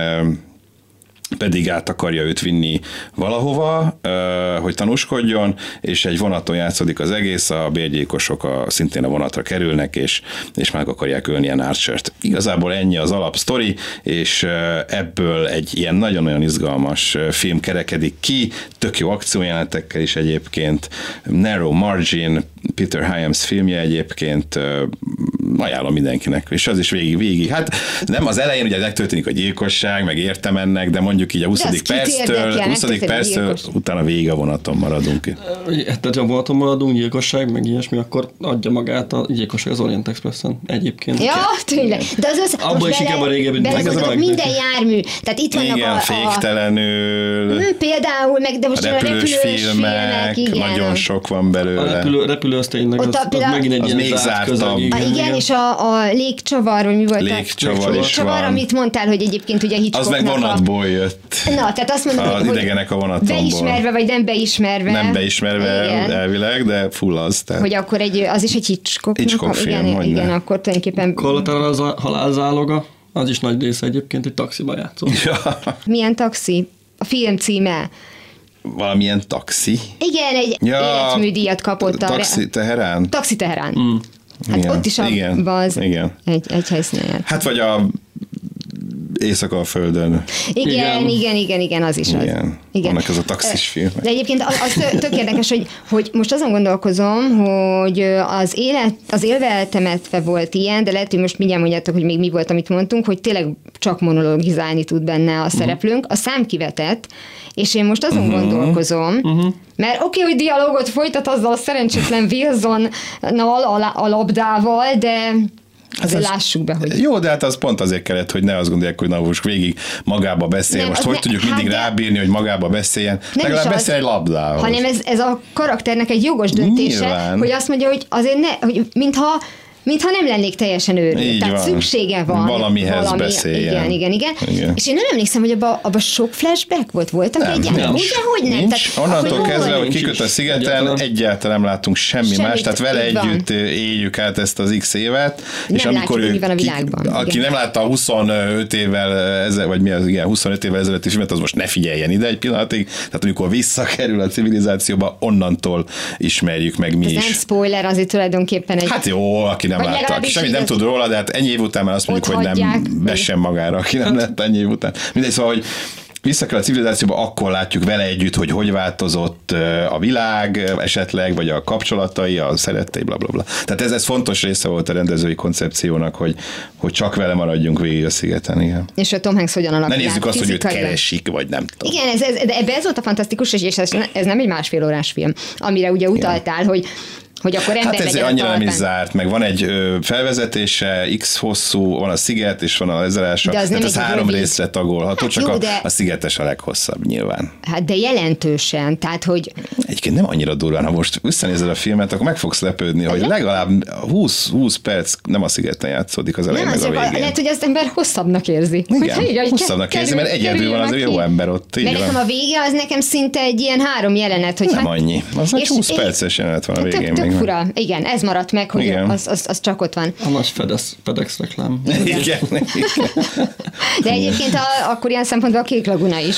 pedig át akarja őt vinni valahova, hogy tanúskodjon, és egy vonaton játszódik az egész, a bérgyilkosok a, szintén a vonatra kerülnek, és, és meg akarják ölni Ann Archert. Igazából ennyi az alapsztori, és ebből egy ilyen nagyon-nagyon izgalmas film kerekedik ki, tök jó akciójelenetekkel is egyébként, Narrow Margin, Peter Hyams filmje egyébként, ajánlom mindenkinek, és az is végig-végig. Hát nem az elején, ugye megtörténik a gyilkosság, meg értem ennek, de mondjuk így a huszadik perctől, huszadik perctől utána végig a vonaton maradunk. Tehát a vonaton maradunk, gyilkosság, meg ilyesmi, akkor adja magát a gyilkosság az Orient Expressen egyébként. Ja, tényleg. De az össze, abban is inkább a régebbi. Minden jármű. Tehát itt vannak igen, a, a... féktelenül. Például, meg de most a repülős, repülős filmek, filmek igen. Nagyon sok van belőle. A repülő, repülő az tényleg, az, az, az megint egy az ilyen zárt közeg. Igen, igen, igen, és a, a légcsavar, vagy mi volt? Légcsavar is csavar, van. Amit mondtál, hogy egyébként ugye Hitchcocknak az meg vonatból jött. Na, tehát azt mondom, az hogy idegenek a vonatomból. Beismerve, vagy nem beismerve. Nem beismerve igen. Elvileg, de full az. Tehát. Hogy akkor egy, az is egy Hitchcocknak. Hitchcock film, igen, igen, akkor tulajdonképpen... Collateral halálzáloga, az is nagy része egyébként, egy taxiba játszol. Ja. Milyen taxi? A film címe. Valamilyen taxi? Igen, egy ja, életműdíjat kapott. Taxi Teherán? Taxi Teherán. Mm. Hát igen, ott is a igen, baz igen. Egy, egy helyszínen. Hát vagy a Éjszaka a földön. Igen, igen, igen, igen, igen az is igen. az. Igen. Vannak az a taxis film. De egyébként az, az tök érdekes, hogy, hogy most azon gondolkozom, hogy az élet, az élve eltemetve volt ilyen, de lehet, hogy most mindjárt mondjátok, hogy még mi volt, amit mondtunk, hogy tényleg csak monologizálni tud benne a szereplőnk. A szám kivetett, és én most azon uh-huh. gondolkozom, uh-huh. mert oké, okay, hogy dialógot folytat azzal a szerencsétlen Wilsonnal, a, a labdával, de azért hát lássuk be, hogy... Jó, de hát az pont azért kellett, hogy ne azt gondolják, hogy Navus végig magába beszél. Nem, most hogy ne, tudjuk hát mindig de... rábírni, hogy magába beszéljen? Legalább beszél egy labdához. Hanem ez, ez a karakternek egy jogos döntése, nyilván. Hogy azt mondja, hogy azért ne, hogy mintha mintha nem lennék teljesen őrült. Így Tehát van. Szüksége van. Valamihez valami, beszéljen. Igen, igen, igen, igen. És én nem emlékszem, hogy abban abba sok flashback volt. Voltak nem, egy ilyen? Ugye, hogy nem? Nincs. Tehát, onnantól kezdve, hogy kiköt a szigeten, egyáltalán, egyáltalán nem látunk semmi Semmit, más, tehát vele együtt van. Éljük át ezt az x évet. Nem és amikor látjuk, ő, mi van a világban. Ki, aki nem látta huszonöt évvel ezel, vagy mi az, igen, huszonöt évvel ezelőtti filmet, az most ne figyeljen ide egy pillanatig. Tehát amikor visszakerül a civilizációba, onnantól ismerjük meg mi ez is. Nem spoiler, azért tulajdonképpen egy... Hát jó, aki nem látta, aki semmit nem tud róla, de hát ennyi év után már azt mondjuk, hogy nem vessen magára, aki nem lett ennyi év után. Mindegy, szóval, hogy visszakerül a civilizációba, akkor látjuk vele együtt, hogy hogy változott a világ esetleg, vagy a kapcsolatai, a szerettei, bla, bla, bla. Tehát ez, ez fontos része volt a rendezői koncepciónak, hogy, hogy csak vele maradjunk végig a szigeten, igen. És a Tom Hanks hogyan alakul. Ne nézzük azt, hogy őt keresik, vagy nem tudom. Igen, ez, ez, de ebbe ez volt a fantasztikus, és ez, ez nem egy másfél órás film, amire ugye utaltál, igen. hogy hogy akkor ember hát ez annyira nem is zárt, meg van egy ö, felvezetése, x hosszú, van a sziget, és van a lezárása, tehát az három rövid. Részre tagolható, hát csak jó, a, de... a szigetes a leghosszabb nyilván. Hát de jelentősen, tehát hogy... Egyébként nem annyira durván, ha most visszanézed a filmet, akkor meg fogsz lepődni, de hogy le? legalább húsz, húsz perc nem a szigeten játszódik az elején, meg a végén. Lehet, hogy az ember hosszabbnak érzi. Igen, hogy, hosszabbnak kerül, érzi, mert egyedül van az a jó ember ott. Mert nekem a vége az nekem szinte egy ilyen három jelenet. Hogy nem hát, annyi, az egy húsz perces jelenet van a végén. fura. Igen, ez maradt meg, hogy az, az, az csak ott van. A nagy FedEx, FedEx reklám. Igen, igen. De egyébként a, akkor ilyen szempontból a Kék Laguna is.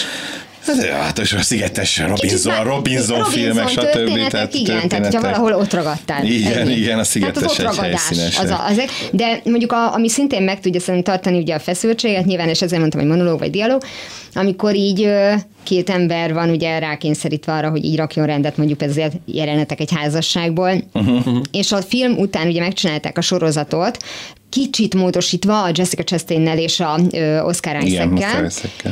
Hát és a szigetes Robinson, már, Robinson, Robinson filmek, stb. Történetek, igen, tehát hogyha valahol ott ragadtál. Igen, ennyi. igen, a szigetes egy helyszínes. Az a, az, de mondjuk a, ami szintén meg tudja szerintem tartani ugye a feszültséget, nyilván, és ezért mondtam, hogy monológ vagy dialóg, amikor így két ember van ugye rákényszerítve arra, hogy így rakjon rendet mondjuk ezért jelenetek egy házasságból, uh-huh. és a film után ugye megcsinálták a sorozatot, kicsit módosítva a Jessica Chastainnel és a ö, Oscar Isaac-kel,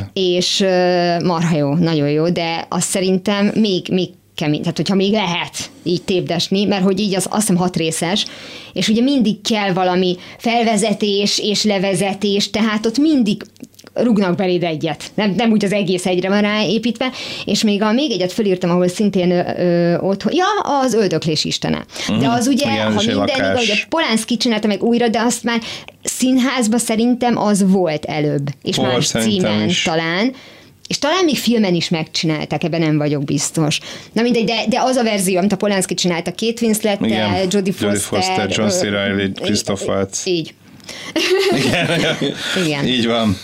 és ö, marha jó, nagyon jó, de azt szerintem még, még kemény, tehát hogyha még lehet így tépdesni, mert hogy így az azt hiszem hat részes, és ugye mindig kell valami felvezetés és levezetés, tehát ott mindig rúgnak beléd egyet. Nem, nem úgy az egész egyre van ráépítve, és még a még egyet fölírtam, ahol szintén ö, ö, ott, ja, az öldöklés istene. Uh-huh. De az ugye, igen, ha minden igaz, ugye Polanski csinálta meg újra, de azt már színházban szerintem az volt előbb, és Hol, más címen is. Talán, és talán még filmen is megcsinálták, ebben nem vagyok biztos. Na mindegy, de, de az a verzió, amit a Polanski csinálta, Kate Winslettel, Jodie Foster, Foster, John C. Reilly, Christoph Waltz. Így. Igen. Igen. Így van.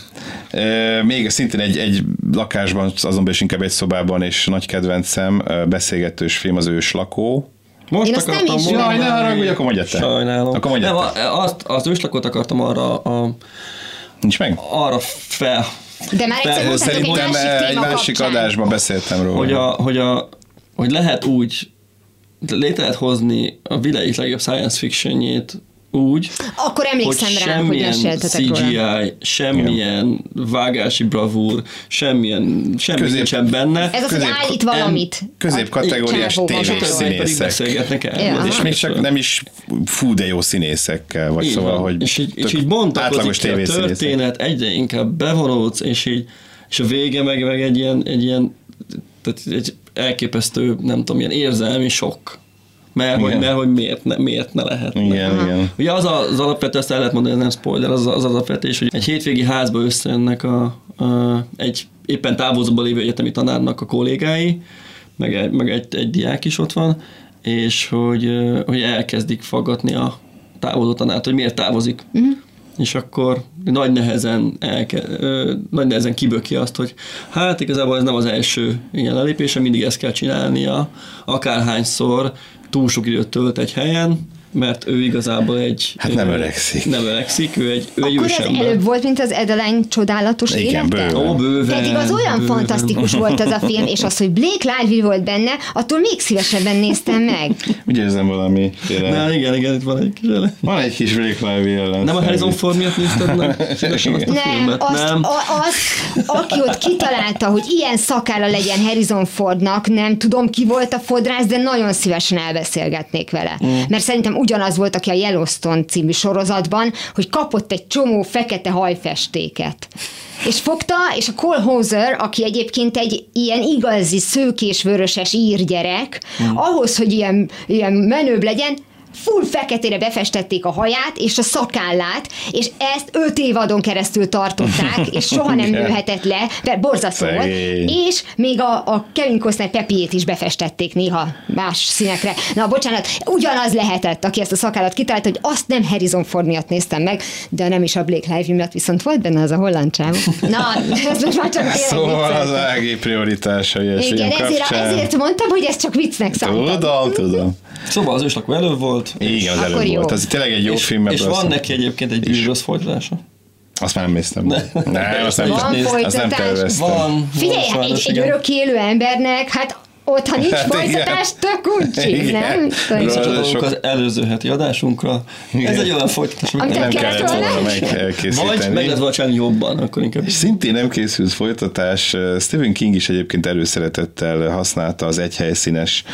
E, még szintén egy, egy lakásban, azonban is inkább egy szobában, és nagy kedvencem, beszélgetős film az Őslakó. Most én akartam nem is Jaj, ne haragudj, akkor mondjad te. Sajnálom. Akkor mondjad te. Nem, azt, az Őslakót akartam arra a... Nincs meg? Arra fel... De már egyszer mondtátok egy másik egy másik adásban beszéltem róla. Hogy, a, hogy, a, hogy lehet úgy, létre lehet hozni a világ legjobb science fictionjét úgy, akkor emlékszem hogy rá, hogy meséltetek róla. cé gé í, semmilyen igen. vágási bravúr, semmilyen, semmi közép, nincsen benne. Ez az, hogy állít valamit. Középkategóriás tévészínészek. Ja. És még csak nem is fú, de jó színészekkel, vagy így szóval, van. hogy és így, és így bontakozik a történet, egyre inkább bevonódsz, és így és a vége meg, meg egy ilyen, egy ilyen tehát egy elképesztő, nem tudom, ilyen érzelmi sok. Mert hogy, mert hogy miért ne, miért ne lehet. Igen, igen. Ugye az az alapvető, ezt el lehet mondani, ez nem spoiler, az az alapvetés, hogy egy hétvégi házba összejönnek a, a, egy éppen távozóban lévő egyetemi tanárnak a kollégái, meg egy, meg egy, egy diák is ott van, és hogy, hogy elkezdik faggatni a távozó tanárt, hogy miért távozik. Uh-huh. És akkor nagy nehezen, elke, ö, nagy nehezen kiböki azt, hogy hát igazából ez nem az első ilyen lelépése, mindig ezt kell csinálnia, akárhányszor túl sok időt tölt egy helyen, mert ő igazából egy... Hát nem öregszik. Nem öregszik, ő egy, ő egy akkor ez ember. előbb volt, mint az Adeline csodálatos igen, élete? Bőven. Ó, bőven. Pedig az olyan bőven. fantasztikus volt az a film, és az, hogy Blake Lively volt benne, attól még szívesebben néztem meg. Úgy érzem valami... Na igen, igen, itt van egy kis ele. Van egy kis Blake Lively ellen. Nem a Harrison Ford miatt nézted meg? Szívesen azt a nem, filmet. azt, Nem, a, az, aki ott kitalálta, hogy ilyen szakálla legyen Harrison Fordnak, nem tudom ki volt a fodrász, de nagyon szívesen elbeszélgetnék vele. Mm. Mert szerintem ugyanaz volt, aki a Yellowstone című sorozatban, hogy kapott egy csomó fekete hajfestéket. És fogta, és a Cole Hauser, aki egyébként egy ilyen igazi szőkés-vöröses írgyerek, mm. ahhoz, hogy ilyen, ilyen menőbb legyen, full feketére befestették a haját és a szakállát, és ezt öt évadon keresztül tartották, és soha nem nőhetett le, mert borzasztó volt, és még a, a Kevin Costner Pepiét is befestették néha más színekre. Na, bocsánat, ugyanaz lehetett, aki ezt a szakállat kitalálta, hogy azt nem Harrison Ford miatt néztem meg, de nem is a Blake Lively miatt, viszont volt benne az a holland csávó. Na, ez most már csak tényleg szóval az á gé prioritása ilyen igen, ezért, ezért mondtam, hogy ez csak viccnek számított. Tudom, tudom. Szóval az Őslakó előbb volt. Igen, az előbb volt. Az tényleg egy jó és, film. És van azt neki egyébként egy gyűrűrossz folytatása. Azt már nem néztem. Ne. Nem, azt nem, van is azt nem terveztem. Van. Figyelj, van, egy, egy örök élő embernek, hát ott, ha nincs hát folytatás, tök úgy, nem? Visszacsatolunk az előző heti adásunkra. Igen. Ez egy olyan folytatás, amit nem kellett volna meg elkészíteni. Vagy meg lehet volna csinálni jobban, akkor inkább. Szintén nem készült folytatás. Stephen King is egyébként előszeretettel használta az egyhelyszínes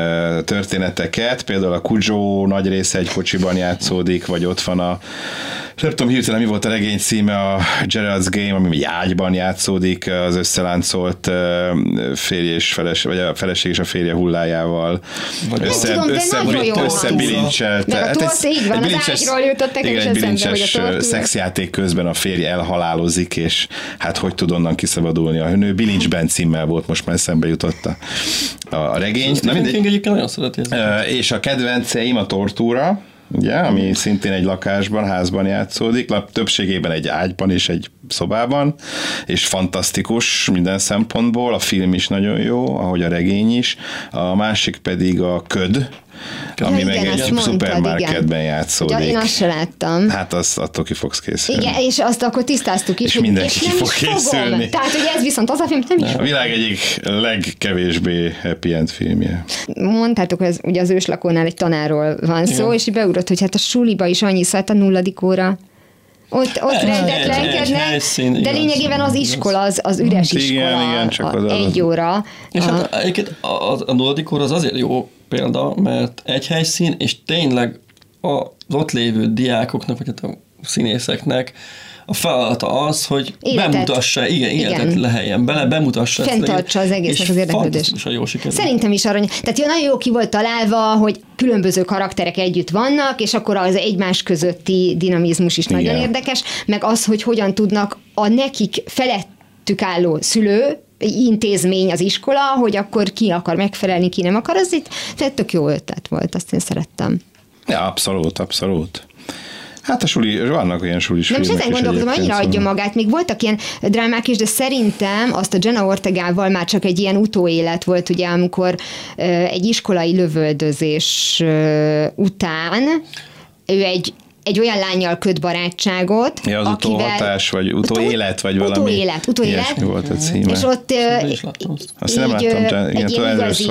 történeteket. Például a Cujo nagy része egy kocsiban játszódik, vagy ott van a Nem tudom hirtelen, mi volt a regény címe, a Gerald's Game, ami egy ágyban játszódik, az összeláncolt férj és feles, vagy a feleség és a férje hullájával. Össze, tudom, össze, összebilincselte. Hát ez így van, az ágyról jutottak, igen, és egy bilincses szexjáték közben a férje elhalálozik, és hát hogy tud onnan kiszabadulni a nő. Bilincsben címmel volt, most már eszembe jutott a, a regény. Na, mindegy. Nagyon szereti és a kedvenceim a Tortúra, ugye, ami szintén egy lakásban, házban játszódik, többségében egy ágyban és egy szobában, és fantasztikus minden szempontból, a film is nagyon jó, ahogy a regény is, a másik pedig a Köd, ami ja, meg igen, egy szupermarketben játszódik. Ja, én azt se láttam. Hát azt attól ki fogsz készülni. Igen, és azt akkor tisztáztuk is, és hogy mindenki és nem fog is készülni. Fogom. Tehát, hogy ez viszont az a film, nem is A világ egyik legkevésbé happy end filmje. Mondtátok, hogy ugye az őslakónál egy tanárról van szó, igen. És így beugrott, hogy hát a suliba is annyi szólt a nulladik óra. Ott, ott rendetlenkednek, de lényegében az iskola, az, az üres iskola, igen, igen, csak az egy óra. És a... hát egyébként a, a, a nulladik óra az azért jó példa, mert egy helyszín, és tényleg az ott lévő diákoknak, vagy a színészeknek a feladata az, hogy életet. bemutassa, igen, életet igen. leheljen bele, bemutassa. Fenntartsa az egésznek az érdeklődést. Szerintem is arany. Tehát nagyon jó ki volt találva, hogy különböző karakterek együtt vannak, és akkor az egymás közötti dinamizmus is igen. nagyon érdekes, meg az, hogy hogyan tudnak a nekik felettük álló szülő, intézmény az iskola, hogy akkor ki akar megfelelni, ki nem akar, az itt tehát tök jó ötlet volt, azt én szerettem. Ja, abszolút, abszolút. Hát a suli, vannak olyan sulis filmek. Nem is ezen gondolkodom, annyira adja magát. Még voltak ilyen drámák is, de szerintem azt a Jenna Ortegával már csak egy ilyen utóélet volt, ugye, amikor uh, egy iskolai lövöldözés uh, után ő egy egy olyan lánnyal köt barátságot, ja, az akivel... utóhatás, vagy utóélet, vagy valami. Utóélet, utóélet. Volt a címe. És ott Azt nem láttam, de egy ilyen igazi,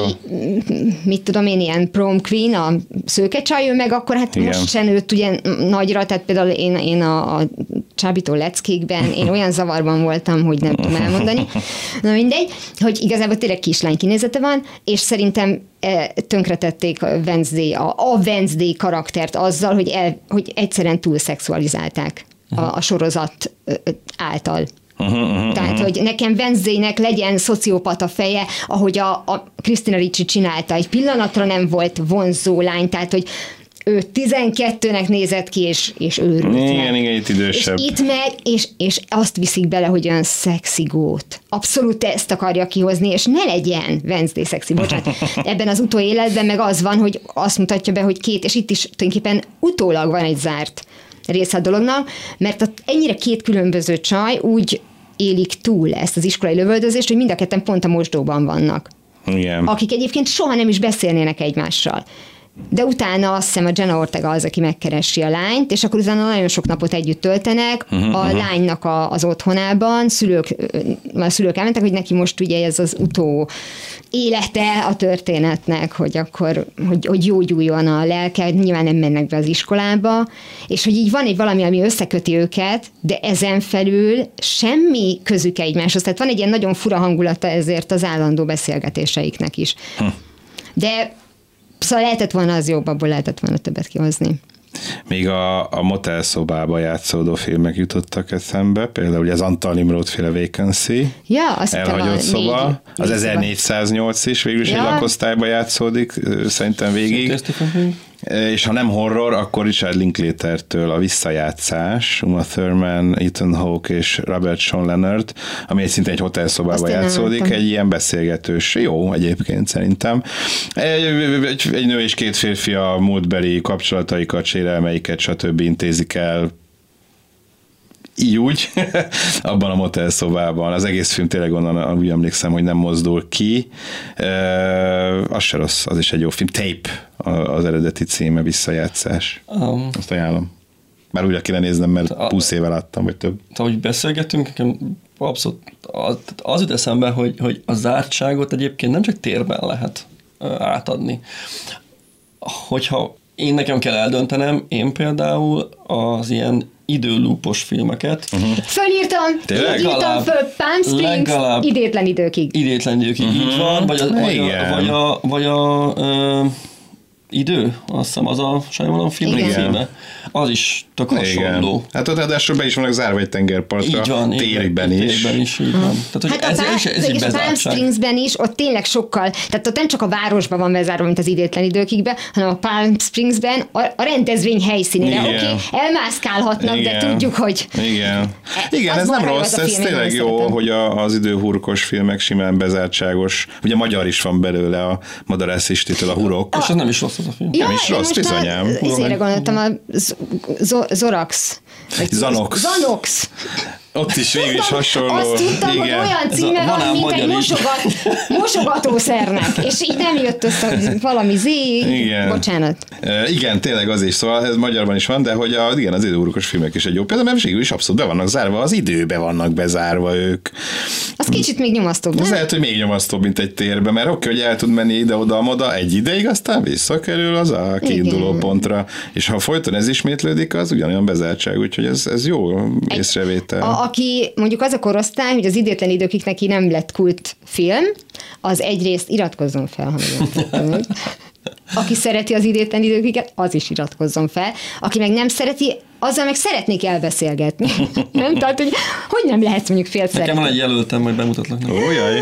mit tudom én, ilyen prom queen, a szőkecsaj, ő meg akkor hát igen. most se nőtt ugye nagyra, tehát például én, én a, a csábító leckékben, én olyan zavarban voltam, hogy nem tudom elmondani. Na mindegy, hogy igazából tényleg kislány kinézete van, és szerintem tönkretették a Wednesday, a, a Wednesday karaktert azzal, hogy, el, hogy egyszerűen túl szexualizálták a, a sorozat által. Uh-huh, uh-huh, Tehát, hogy nekem Wednesdaynek legyen szociopata feje, ahogy a, a Christina Ricci csinálta. Egy pillanatra nem volt vonzó lány, tehát, hogy ő tizenkettőnek nézett ki, és, és őrült igen, meg. Igen, itt idősebb. És itt meg, és, és azt viszik bele, hogy olyan szexi gót. Abszolút ezt akarja kihozni, és ne legyen Wednesday szexi, bocsánat. Ebben az utóéletben meg az van, hogy azt mutatja be, hogy két, és itt is tulajdonképpen utólag van egy zárt része a dolognak, mert ennyire két különböző csaj úgy élik túl ezt az iskolai lövöldözést, hogy mind a ketten pont a mosdóban vannak. Igen. Akik egyébként soha nem is beszélnének egymással. De utána azt hiszem a Jenna Ortega az, aki megkeresi a lányt, és akkor utána nagyon sok napot együtt töltenek uh-huh, a uh-huh. lánynak a, az otthonában, szülők, a szülők elmentek, hogy neki most ugye ez az utó élete a történetnek, hogy akkor, hogy, hogy gyógyuljon a lelke, nyilván nem mennek be az iskolába, és hogy így van egy valami, ami összeköti őket, de ezen felül semmi közük egymáshoz. Tehát van egy ilyen nagyon fura hangulata ezért az állandó beszélgetéseiknek is. Hm. De szóval lehetett volna az jobb, abból lehetett volna többet kihozni. Még a, a motel szobába játszódó filmek jutottak eszembe, például az Antal Nimród féle Vacancy, ja, azt elhagyott szoba, négy, az ezernégyszáznyolc is végül is ja. egy lakosztályba játszódik, szerintem végig. És ha nem horror, akkor Richard Linklatertől a Visszajátszás, Uma Thurman, Ethan Hawke és Robert Sean Leonard, ami egy szintén egy hotelszobában játszódik, egy ilyen beszélgetős, jó egyébként szerintem. Egy, egy, egy nő és két férfi a múltbeli kapcsolataikat, sérelmeiket, stb. Intézik el így úgy, abban a motel szobában. Az egész film tényleg onnan úgy emlékszem, hogy nem mozdul ki. E, az se rossz, az is egy jó film. Tape az eredeti címe, Visszajátszás. Um, Azt ajánlom. Már újra kéne néznem, mert húsz éve láttam, vagy több. Ahogy beszélgetünk, nekem abszolút az, az jut eszembe, hogy, hogy a zártságot egyébként nem csak térben lehet átadni. Hogyha én nekem kell eldöntenem, én például az ilyen időlúpos filmeket. Uh-huh. Fölírtam, Tényleg? írtam föl Palm Springs, idétlen időkig. Idétlen időkig, uh-huh. így van. Vagy a, vagy a, vagy a, vagy a uh, idő, azt hiszem az a Shyamalan filmbe. Az is tök hasonló. Hát ott ráadásul be is vannak zárva egy tengerpartra, térben is. Térben is, így van. Tehát, hát ez, a ez, ez egy és a Palm Springsben is, ott tényleg sokkal, tehát ott nem csak a városban van bezárva, mint az idétlen időkigben, hanem a Palm Springsben a, a rendezvény helyszínére. Oké, okay, elmászkálhatnak, igen, de tudjuk, hogy... Igen, Igen ez nem rossz, ez tényleg jó, szeretem. Hogy a, az időhurkos filmek simán bezártságos. Ugye magyar is van belőle, a Madarász Istitől a Hurok. És az nem is rossz az a film. Ja, nem is rossz, bizonyám. Ezért gondoltam, a Zorax. Zanox. Zanox. Ott is végül is hasonló. Azt tudtam, igen, hogy olyan címe van, van mint egy mosogat, mosogatószernek, és így nem jött össze valami Z, igen. Bocsánat. E, igen, tényleg az is, szóval ez magyarban is van, de hogy a, igen, az időhurkos filmek is egy jó példa, mert végül is abszolút be vannak zárva, az időbe vannak bezárva ők. Az kicsit még nyomasztóbb, nem? Az lehet, hogy még nyomasztóbb, mint egy térbe, mert oké, hogy el tud menni ide-oda-moda egy ideig, aztán visszakerül az a kiinduló igen. pontra, és ha folyton ez ismétlődik, az ugyanolyan bezártság, úgyhogy ez, ez jó észrevétel. A, aki mondjuk az a korosztály, hogy az idétlen időkig neki nem lett kult film, az egyrészt iratkozzon fel, ha meg aki szereti az idétlen időkiket, az is iratkozzon fel. Aki meg nem szereti, azzal meg szeretnék elbeszélgetni. Nem? Tehát, hogy, hogy nem lehet mondjuk fél szeretni. Nekem van egy jelöltem, majd bemutatlak. Ó, jaj.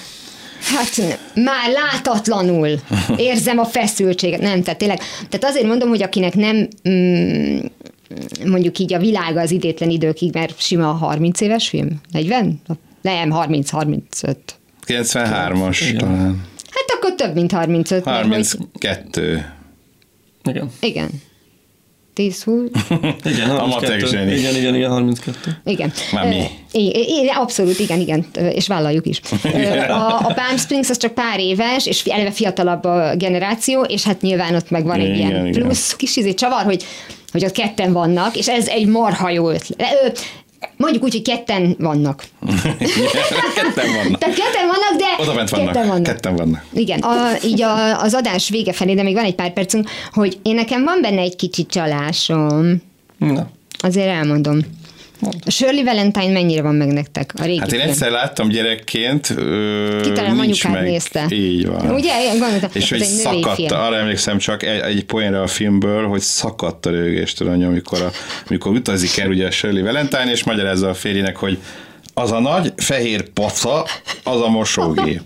Hát már látatlanul érzem a feszültséget. Nem, tehát tényleg. Tehát azért mondom, hogy akinek nem mm, mondjuk így a világa az idétlen időkig, mert sima a harminc éves film? negyven? Nem, harminc-harmincöt. kilencvenhármas igen. talán. Hát akkor több, mint harmincöt. harminckettő. Igen. Igen. tíz-húsz. Igen, harminckettő. Igen, igen, igen, harminckettő. Igen. Már mi? É, abszolút, igen, igen, és vállaljuk is. A, a Palm Springs az csak pár éves, és eleve fiatalabb a generáció, és hát nyilván ott meg van egy igen, ilyen igen. plusz kis izé csavar, hogy, hogy ott ketten vannak, és ez egy marha jó ötlet. Mondjuk úgy, hogy ketten vannak. ketten vannak. Tehát ketten vannak, de oda bent vannak. Ketten vannak. Ketten vannak. Igen. A, így a, az adás vége felé, de még van egy pár percünk, hogy én nekem van benne egy kicsi csalásom. Na. Azért elmondom. A Shirley Valentine mennyire van meg nektek? A régi hát én film. egyszer láttam gyerekként. Ki talán anyukád nézte. Így van. Ugye? Gondoltam, és hogy szakadt, arra emlékszem csak egy, egy poénra a filmből, hogy szakadt a rögéstől anya, amikor, a, amikor utazik el ugye a Shirley Valentine, és magyarázza a férjének, hogy az a nagy fehér paca, az a mosógép.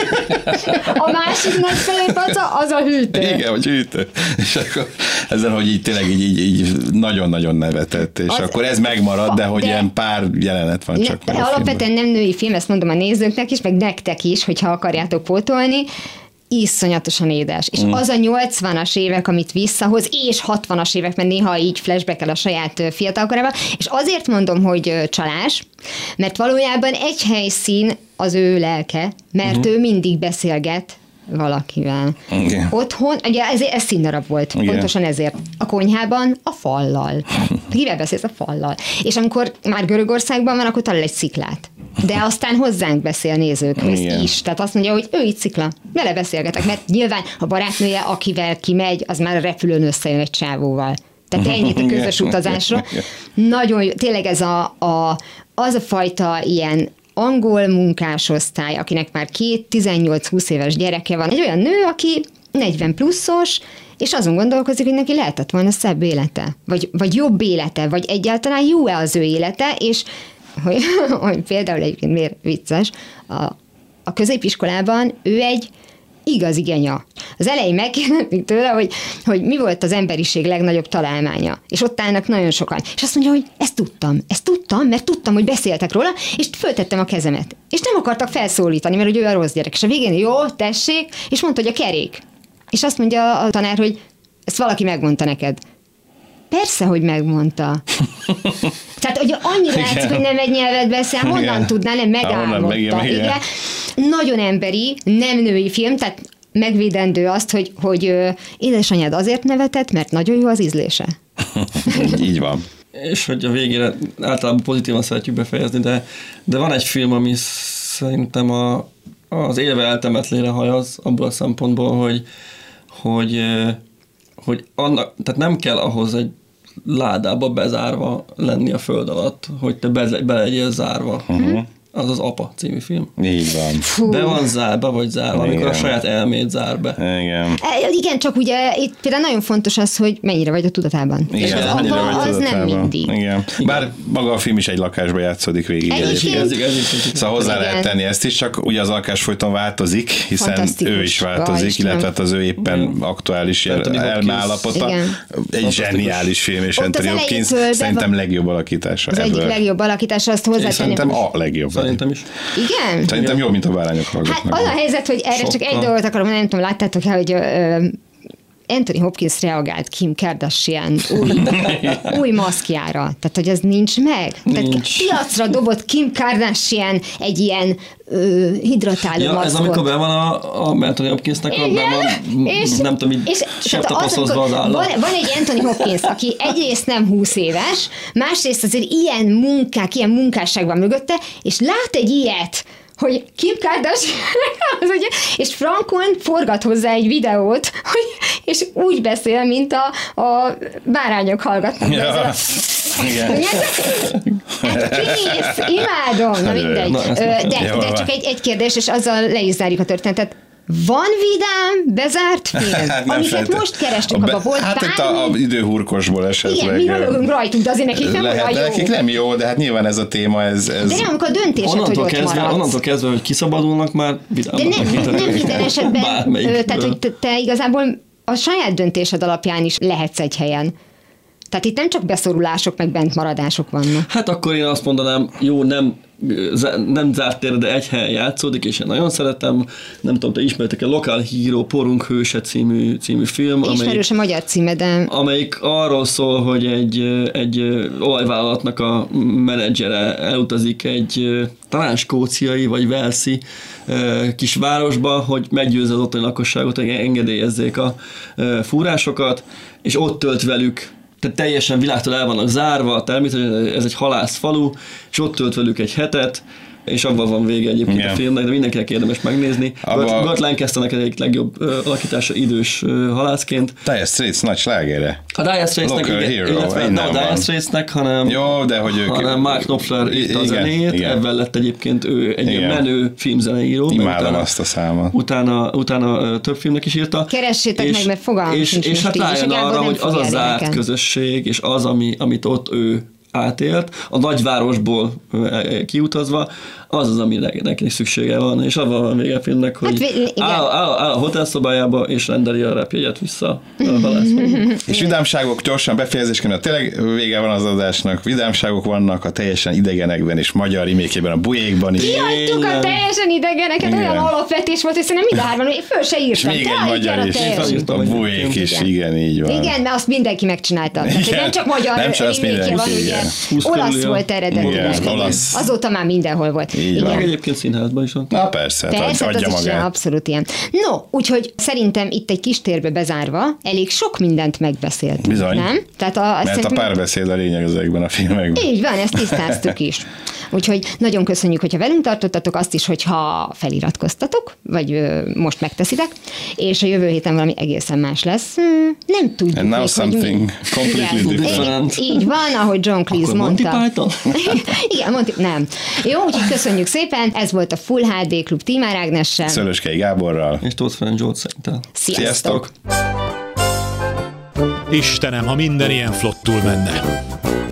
A másik nagy fehér paca, az a hűtő. Igen, vagy hűtő. És akkor ezen, hogy így tényleg így, így, így nagyon-nagyon nevetett, és az, akkor ez megmarad, de hogy de, ilyen pár jelenet van csak. Ne, alapvetően nem női film, ezt mondom a nézőknek is, meg nektek is, hogyha akarjátok pótolni, iszonyatosan édes. És mm. az a nyolcvanas évek, amit visszahoz, és hatvanas évek, mert néha így flashback-el a saját fiatalkorában, és azért mondom, hogy csalás, mert valójában egy helyszín az ő lelke, mert mm. ő mindig beszélget valakivel. Igen. Otthon, ugye ez, ez színdarab volt, igen. pontosan ezért. A konyhában a fallal. Kivel beszélsz? A fallal. És amikor már Görögországban van, akkor talál egy sziklát. De aztán hozzánk beszél nézőkhöz is. Tehát azt mondja, hogy ő itt szikla, vele beszélgetek, mert nyilván a barátnője, akivel kimegy, az már a repülőn összejön egy csávóval. Tehát ennyit a közös utazásra. Nagyon jó, tényleg ez a, a, az a fajta ilyen angol munkásosztály, akinek már két tizennyolc-húsz éves gyereke van. Egy olyan nő, aki negyven pluszos, és azon gondolkozik, hogy neki lehetett volna szebb élete, vagy, vagy jobb élete, vagy egyáltalán jó-e az ő élete, és hogy, hogy például egyébként miért vicces, a, a középiskolában ő egy igazi genya. Az elején megkérdezik tőle, hogy, hogy mi volt az emberiség legnagyobb találmánya. És ott állnak nagyon sokan. És azt mondja, hogy ezt tudtam, ezt tudtam, mert tudtam, hogy beszéltek róla, és föltettem a kezemet. És nem akartak felszólítani, mert hogy ő a rossz gyerek. És a végén jó, tessék, és mondta, hogy a kerék. És azt mondja a tanár, hogy ezt valaki megmondta neked. Persze, hogy megmondta. Tehát, hogy annyira látszik, hogy nem egy nyelvet beszél, honnan igen. tudná, nem megálmodta. Igen. Igen. Nagyon emberi, nem női film, tehát megvédendő azt, hogy, hogy édesanyád azért nevetett, mert nagyon jó az ízlése. Így van. És hogy a végére általában pozitívan szeretjük befejezni, de, de van egy film, ami szerintem a, az élve eltemetlére hajaz abból a szempontból, hogy, hogy, hogy annak, tehát nem kell ahhoz egy ládába bezárva lenni a föld alatt, hogy te be, be legyél zárva. Uh-huh. az az Apa című film. Így van. Fú. Be van zárva, vagy zárva, amikor Igen. a saját elmét zár be. Igen. E, igen, csak ugye itt például nagyon fontos az, hogy mennyire vagy a tudatában. És Igen, az mennyire apa vagy az nem tudatában. mindig. Igen. Bár maga a film is egy lakásban játszódik végig. Egyébként- Ez, ez, ez, ez, Szóval hozzá Igen. lehet tenni ezt is, csak ugye az lakás folyton változik, hiszen Fantasztikus. ő is változik, Istenem. illetve hát az ő éppen aktuális Anthony Hopkins. elmeállapota. Igen. Egy zseniális film, és Ott Anthony az Hopkins elejétől be szerintem van- legjobb alakítása Az egyik ever. legjobb alakítása, azt Én hozzátenném. szerintem a legjobb. Szerintem is. Igen? Szerintem jobb, mint a bárányok Hát hallgatnak. az a helyzet, hogy erre csak Sokkal. egy dolgot akarom, nem tudom, láttátok el, hogy ö, Anthony Hopkins reagált Kim Kardashian új, új maszkjára. Tehát, hogy ez nincs meg. Tehát Nincs. piacra dobott Kim Kardashian egy ilyen ö, hidratáló Ja, maszkot. ez amikor be van a, a Anthony Hopkinsnek a, be van, és, nem tudom, így és, sebb tehát az, tapasztozva az amikor állat. van, van egy Anthony Hopkins, aki egyrészt nem húsz éves, másrészt azért ilyen munkák, ilyen munkásság van mögötte, és lát egy ilyet, hogy Kim Kardashian, az ugye, és frankon forgat hozzá egy videót, hogy, és úgy beszél, mint a, a bárányok hallgatnak. Ja. Ezzel a- Igen. Hát kész, imádom, na mindegy. Na, ezt Ö, nem De, Jól de van. csak egy, egy kérdés, és azzal le is zárjuk a történetet. Van vidám, bezárt film, Hát nem amiket feltétlenül. most kerestünk, A be- abban volt Hát itt a, bármi? a időhurkosból esetleg. Igen, mi rajongunk rajtunk, de azért nekik nem lehet, olyan de jó. nekik nem jó, de hát nyilván ez a téma, ez... ez... De nem, amikor a döntésed, hogy Onnantól ott kezdve, maradsz. onnantól kezdve, hogy kiszabadulnak már vidámak. De nem, nem, nem minden esetben, ö, tehát hogy te, te igazából a saját döntésed alapján is lehetsz egy helyen. Tehát itt nem csak beszorulások, meg bentmaradások vannak. Hát akkor én azt mondanám, jó, nem, nem zárt tér, de egy helyen játszódik, és én nagyon szeretem. Nem tudom, te ismertek-e Local Hero, Porunk hőse című, című film, amelyik, Ismerős a magyar címe, de amelyik arról szól, hogy egy, egy olajvállalatnak a menedzsere elutazik egy talán skóciai vagy velszi kis városba, hogy meggyőzze az ottani lakosságot, hogy engedélyezzék a fúrásokat, és ott tölt velük, tehát teljesen világtól el vannak zárva, természetesen ez egy halászfalu, és ott tölt velük egy hetet, és abban van vége egyébként Igen. a filmnek, de mindenkinek érdemes megnézni. Abba- Burt Lancasternek egyik legjobb ö, alakítása idős ö, halászként. Dire Straits nagy slágere. A Dire Straitsnek, Local igen, Hero, illetve innen nem a Dire van. Straitsnek, hanem, Jó, de hogy ők... hanem Mark Knopfler írta a Igen, zenét, igen. ebben lett egyébként ő egy ilyen Igen. menő filmzeneíró. mert Imádom utána- azt a számot. Utána, utána ö, több filmnek is írta. keressétek meg, mert fogalmam és, sincs és most hát így, és a rájön Gábor arra, nem hogy az fogja a zárt érdekelni. közösség, és az, ami, amit ott ő átélt, a nagyvárosból ö, kiutazva, az az, ami neki szüksége van, és avval van vége a filmnek, hogy Hát vé- igen. áll, áll, áll a hotelszobájába, és rendeli a repjegyet vissza a halászfaluba. És vidámságok gyorsan befejezésként, tényleg vége van az adásnak, vidámságok vannak a teljesen idegenekben és magyar remékében, a Bujékban is. Kihagytuk a Tényleg. teljesen idegeneket, Igen. olyan alapvetés volt, hiszen nem mind a hárman, én föl se És írtam. még Te egy állj, gyere magyar is, teljesen. felírtam a egy Bujék film. is, Igen. igen, így van. Igen, mert azt mindenki megcsinálta. Tehát, hogy Igen. nem csak magyar Nem csak azt remake-je mindenki, van, ugye, igen. húsz olasz körüli a- volt eredetileg. Igen, Igen. olasz. Azóta már mindenhol volt. Így van. Meg Igen. egyébként színházban is van. Na persze, hát Persze, adja az is magát. abszolút ilyen. No, úgyhogy szerintem itt egy kis térbe bezárva elég sok mindent megbeszéltünk. Bizony. Nem? Tehát a, Mert a szerintem- párbeszéd a lényeg ezekben a filmekben. Így van, ezt tisztáztuk is. Úgyhogy nagyon köszönjük, hogyha velünk tartottatok, azt is, hogyha feliratkoztatok, vagy ö, most megteszitek, és a jövő héten valami egészen más lesz. Hmm, nem tudjuk And now még, hogy mi. something completely Igen. different. Így, így van, ahogy John Cleese Akkor Monty mondta. Python? Igen, Monty, nem. Jó, úgyhogy köszönjük szépen, ez volt a Full há dé Klub Tímár Ágnessel. Szöröskei Gáborral. És Tóth Ferenc Zsolt szerintem. Sziasztok! Sziasztok! Istenem, ha minden ilyen flottul menne.